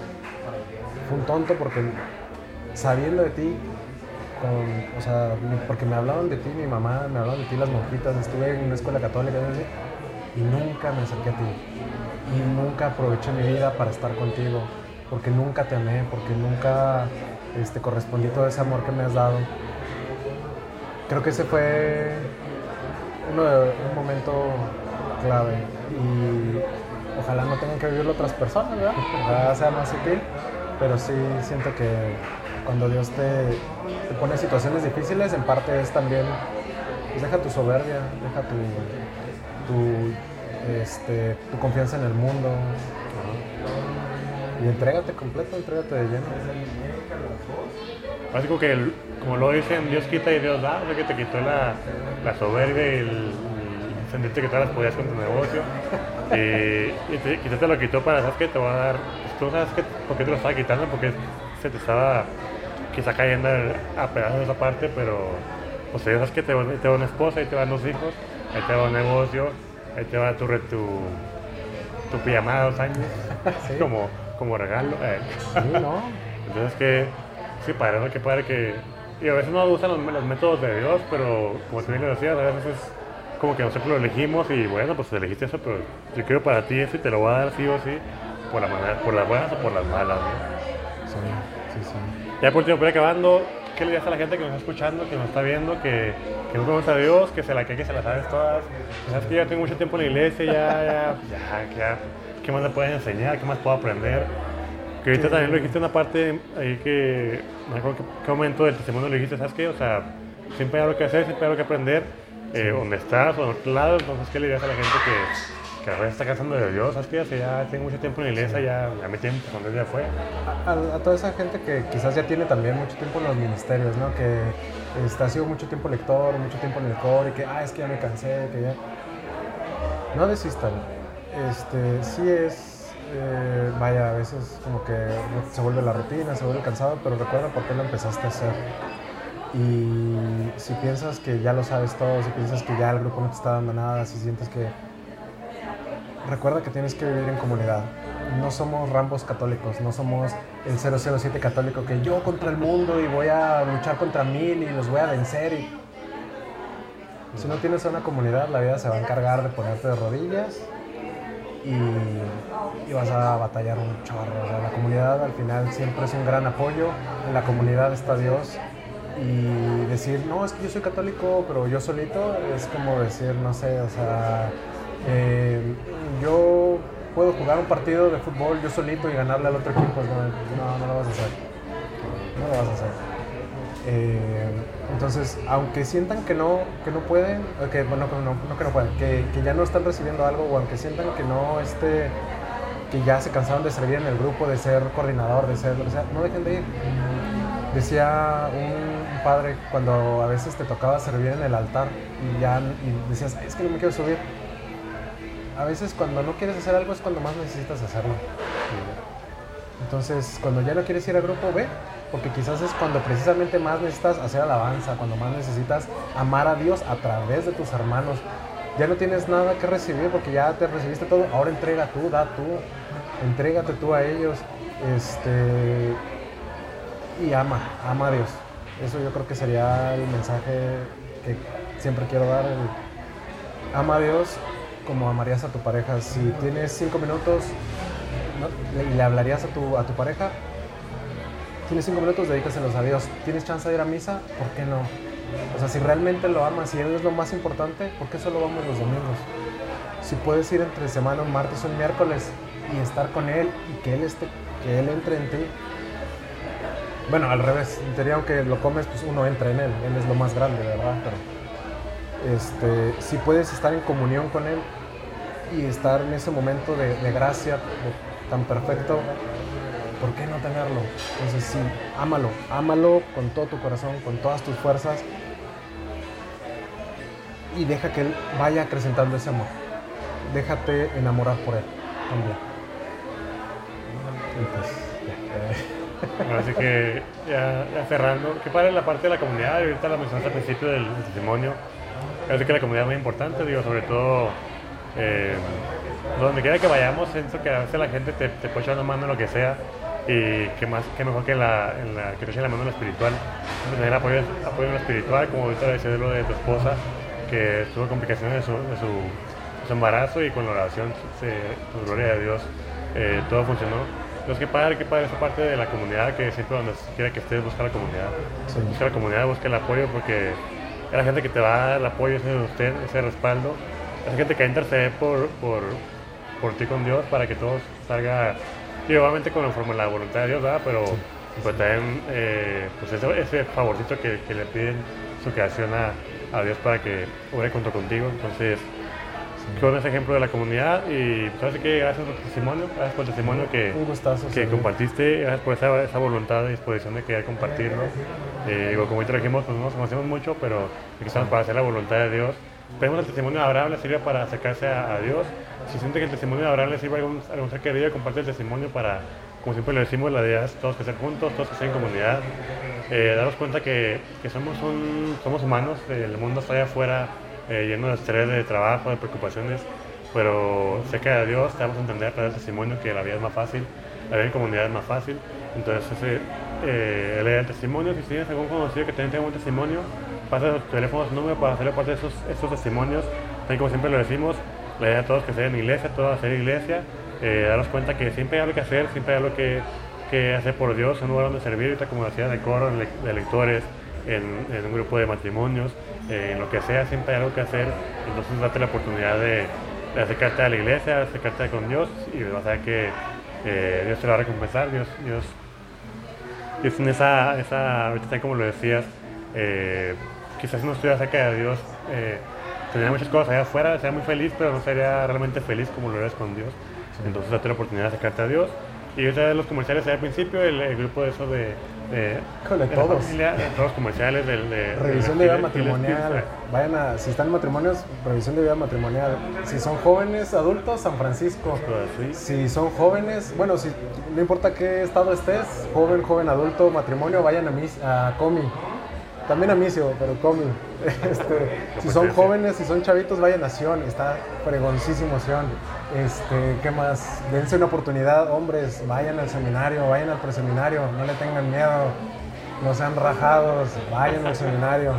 fue un tonto porque sabiendo de ti, con, o sea, porque me hablaban de ti, mi mamá, me hablaban de ti las monjitas, estuve en una escuela católica y nunca me acerqué a ti. Y nunca aproveché mi vida para estar contigo, porque nunca te amé, porque nunca... Este, correspondí todo ese amor que me has dado. Creo que ese fue uno de, un momento clave y ojalá no tengan que vivirlo otras personas, ¿verdad? Ojalá sea más sutil, pero sí siento que cuando Dios te, te pone en situaciones difíciles, en parte es también, pues deja tu soberbia, deja tu, tu, este, tu confianza en el mundo, ¿no? Y entrégate completo, entrégate de lleno. Así como que, el- como lo dicen, Dios quita y Dios da, o sea que te quitó la, la soberbia y el, el sentirte que todas las podías con tu negocio. Y, y te, quizás te lo quitó para, ¿sabes qué? Te va a dar, pues, tú sabes que, por qué te lo estaba quitando, porque se te estaba quizá cayendo a pedazos esa parte, pero pues Dios, ¿sabes que te, va- te va una esposa, ahí te van dos hijos, ahí te va un negocio, ahí te va tu, re- tu, tu pijamada de dos años, Sí. como, como regalo. eh. Sí, ¿no? Entonces que, sí, padre, ¿no? Qué padre que... Y a veces no gustan los, los métodos de Dios, pero como tú bien lo decías, a veces es como que nosotros lo elegimos y bueno, pues elegiste eso, pero yo quiero para ti eso y te lo voy a dar sí o sí, por, la manera, por las buenas o por las malas, ¿no? Sí, sí, sí. Ya por último, para ir acabando, ¿qué le dirías a la gente que nos está escuchando, que nos está viendo, que, que no conoce a Dios, que se la cree que se la sabes todas? Sabes que ya tengo mucho tiempo en la iglesia, ya, ya, ya, ya, ¿qué más le pueden enseñar? ¿Qué más puedo aprender? Que ahorita también lo dijiste una parte ahí que, no me acuerdo qué, qué momento del testimonio lo dijiste, ¿sabes qué? O sea, siempre hay algo que hacer, siempre hay algo que aprender, eh, donde estás o en otro lado, entonces, ¿qué le dirías a la gente que, que a veces está cansando de Dios? ¿Sabes qué? O sea, ya tengo mucho tiempo en la iglesia, ya, ya mi tiempo, cuando ya fue. A, a- a toda esa gente que quizás ya tiene también mucho tiempo en los ministerios, ¿no? Que este, ha sido mucho tiempo lector, mucho tiempo en el coro y que, ah, es que ya me cansé, que ya... No desistan. Este, sí es, eh, vaya, a veces como que se vuelve la rutina, se vuelve cansado, pero recuerda por qué lo empezaste a hacer. Y si piensas que ya lo sabes todo, si piensas que ya el grupo no te está dando nada, si sientes que... Recuerda que tienes que vivir en comunidad. No somos Rambos católicos, no somos el cero cero siete católico que yo contra el mundo y voy a luchar contra mil y los voy a vencer. Y... Si no tienes una comunidad, la vida se va a encargar de ponerte de rodillas y, y vas a batallar un chorro. O sea, la comunidad al final siempre es un gran apoyo. En la comunidad está Dios. Y decir, no, es que yo soy católico, pero yo solito, es como decir, no sé, o sea, eh, yo puedo jugar un partido de fútbol yo solito y ganarle al otro equipo. No, no, no lo vas a hacer. No lo vas a hacer. Eh, entonces, aunque sientan que no, que no pueden, que, bueno, que no, no que no pueden, que, que ya no están recibiendo algo, o aunque sientan que no, este, que ya se cansaron de servir en el grupo, de ser coordinador, de ser, o sea, no dejen de ir. Decía un padre cuando a veces te tocaba servir en el altar y ya y decías, es que no me quiero subir. a veces cuando no quieres hacer algo es cuando más necesitas hacerlo. Entonces, cuando ya no quieres ir al grupo, ve, porque quizás es cuando precisamente más necesitas hacer alabanza, cuando más necesitas amar a Dios a través de tus hermanos. Ya no tienes nada que recibir porque ya te recibiste todo, ahora entrega tú, da tú, entrégate tú a ellos, este, y ama, ama a Dios. Eso yo creo que sería el mensaje que siempre quiero dar, el, ama a Dios como amarías a tu pareja. Si tienes cinco minutos, ¿no?, y le hablarías a tu, a tu pareja, tienes cinco minutos, dedícaselos a Dios. ¿Tienes chance de ir a misa? ¿Por qué no? O sea, si realmente lo amas, si Él es lo más importante, ¿por qué solo vamos los domingos? Si puedes ir entre semana, un martes o un miércoles, y estar con Él, y que Él, esté, que él entre en ti. Bueno, al revés, en teoría, aunque lo comes, pues uno entra en Él. Él es lo más grande, ¿verdad? Pero este, si puedes estar en comunión con Él, y estar en ese momento de, de gracia de, tan perfecto, ¿por qué no tenerlo? Entonces sí, ámalo, ámalo con todo tu corazón, con todas tus fuerzas, y deja que Él vaya acrecentando ese amor. Déjate enamorar por Él también. Y pues, eh. Así que ya, ya cerrando, ¿qué padre la parte de la comunidad? Ahorita la mencionaste al principio del, del testimonio. Parece que la comunidad es muy importante, digo, sobre todo eh, donde quiera que vayamos, siento que a veces la gente te, te puede echar una mano en lo que sea. Y qué más, qué mejor que, la, en la, que te echen la mano en lo espiritual, tener apoyo, apoyo en lo espiritual, como ahorita decía de lo de tu esposa, que tuvo complicaciones de su, de su, de su embarazo, y con la oración, se, por gloria de Dios, eh, todo funcionó. Entonces qué padre, qué padre esa parte de la comunidad, que siempre donde quiera que estés, busca la comunidad, sí. busca la comunidad, busca el apoyo, porque es la gente que te va a dar el apoyo, ese de usted, ese respaldo, es gente que intercede por, por, por ti con Dios, para que todo salga. Y obviamente conforme la voluntad de Dios, ¿verdad? Pero sí, pues también eh, pues ese, ese favorcito que, que le piden su creación a, a Dios para que obre junto contigo. Entonces, sí. Qué bueno ese ejemplo de la comunidad. Y pues así que gracias por tu testimonio, gracias por el testimonio que, gustazo, que compartiste, gracias por esa, esa voluntad y disposición de querer compartirlo. Eh, digo, como ahorita dijimos, pues no nos conocemos mucho, pero aquí estamos para hacer la voluntad de Dios. Esperemos que el testimonio de Abraham le sirva para acercarse a, a Dios. Si siente que el testimonio de Abraham le sirve a algún, algún ser querido, comparte el testimonio para, como siempre lo decimos, la idea es todos que estén juntos, todos que estén en comunidad. Eh, daros cuenta que, que somos, un, somos humanos, el mundo está allá afuera eh, lleno de estrés, de trabajo, de preocupaciones, pero cerca de Dios te vamos a entender a través del testimonio que la vida es más fácil, la vida en comunidad es más fácil. Entonces, ese, eh, leer el testimonio, si tienes algún conocido que también tenga un testimonio, pasa los teléfonos, su número para hacerle parte de esos, esos testimonios. También, como siempre lo decimos, la idea de todos que sean en iglesia, todos hacer iglesia, eh, daros cuenta que siempre hay algo que hacer, siempre hay algo que, que hacer por Dios, un lugar donde servir, ahorita como decía, de coro, de lectores, en, en un grupo de matrimonios, eh, en lo que sea, siempre hay algo que hacer. Entonces date la oportunidad de, de acercarte a la iglesia, de acercarte con Dios, y vas a ver que eh, Dios te lo va a recompensar. Dios, Dios, Dios tiene esa, esa, ahorita como lo decías, eh, quizás si no estuviera cerca de Dios, eh, tendría muchas cosas allá afuera, sería muy feliz, pero no sería realmente feliz como lo eres con Dios. Sí. Entonces date la oportunidad de acercarte a Dios. Y ahorita de los comerciales al principio, el, el grupo de eso de, de, de, de todos. La familia, de todos los comerciales del de, revisión de, de vida matrimonial. Vayan a, si están en matrimonios, revisión de vida matrimonial. Si son jóvenes, adultos, San Francisco. ¿Sí? Si son jóvenes, bueno, si no importa qué estado estés, joven, joven, adulto, matrimonio, vayan a, mis, a Comi. También a Micio, pero Comi. Este, si son jóvenes, si son chavitos, vayan a Sion. Está fregoncísimo Sion. Este, ¿qué más? Dense una oportunidad, hombres, vayan al seminario, vayan al preseminario, no le tengan miedo, no sean rajados, vayan al seminario.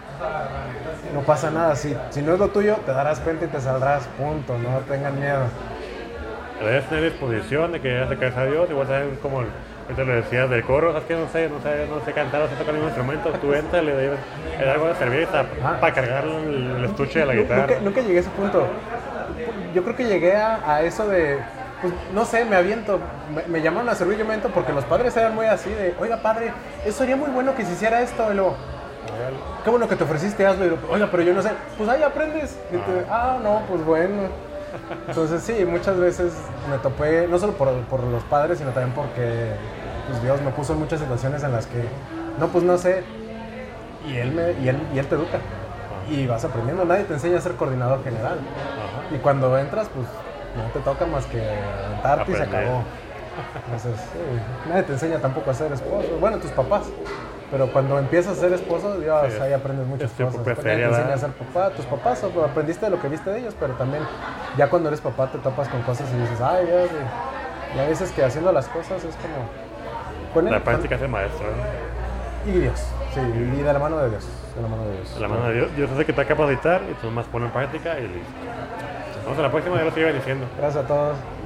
No pasa nada, si, si no es lo tuyo, te darás cuenta y te saldrás, punto, no tengan miedo. Debes tener disposición de querer acercarse a Dios, igual saben como ahorita lo decías del coro, sabes que no sé, no sé, no sé cantar, no sé tocar ningún instrumento, tú entras, le das algo de servir ah. para cargar el, el estuche de la guitarra. Nunca, nunca llegué a ese punto. Yo creo que llegué a, a eso de, pues no sé, me aviento, me, me llamaron a servir, yo me aviento porque los padres eran muy así de, oiga padre, eso sería muy bueno que se hiciera esto, y luego, qué bueno que te ofreciste, hazlo, y luego, oiga, pero yo no sé, pues ahí aprendes, y te, ah, no, pues bueno. Entonces sí, muchas veces me topé, no solo por, por los padres, sino también porque pues, Dios me puso en muchas situaciones en las que, no, pues no sé, y Él, me, y él, y él te educa, y vas aprendiendo, nadie te enseña a ser coordinador general. Ajá. Y cuando entras, pues no te toca más que aventarte y se Aprender. acabó. Entonces, sí, nadie te enseña tampoco a ser esposo. Bueno, tus papás. Pero cuando empiezas a ser esposo, Dios, Sí, ahí aprendes muchas es tu cosas. propia Porque nadie feria, te enseña a ¿verdad? ser papá. Tus papás, o aprendiste de lo que viste de ellos, pero también ya cuando eres papá te topas con cosas y dices, ay Dios, y, y a veces que haciendo las cosas es como... Con él, La práctica hace maestro, ¿no? y Dios, sí, y de la mano de Dios, de la mano de Dios. De la mano de Dios. Dios hace que te va a capacitar y tú nomás pones en práctica y listo. Vamos a la próxima, ya lo sigue diciendo. Gracias a todos.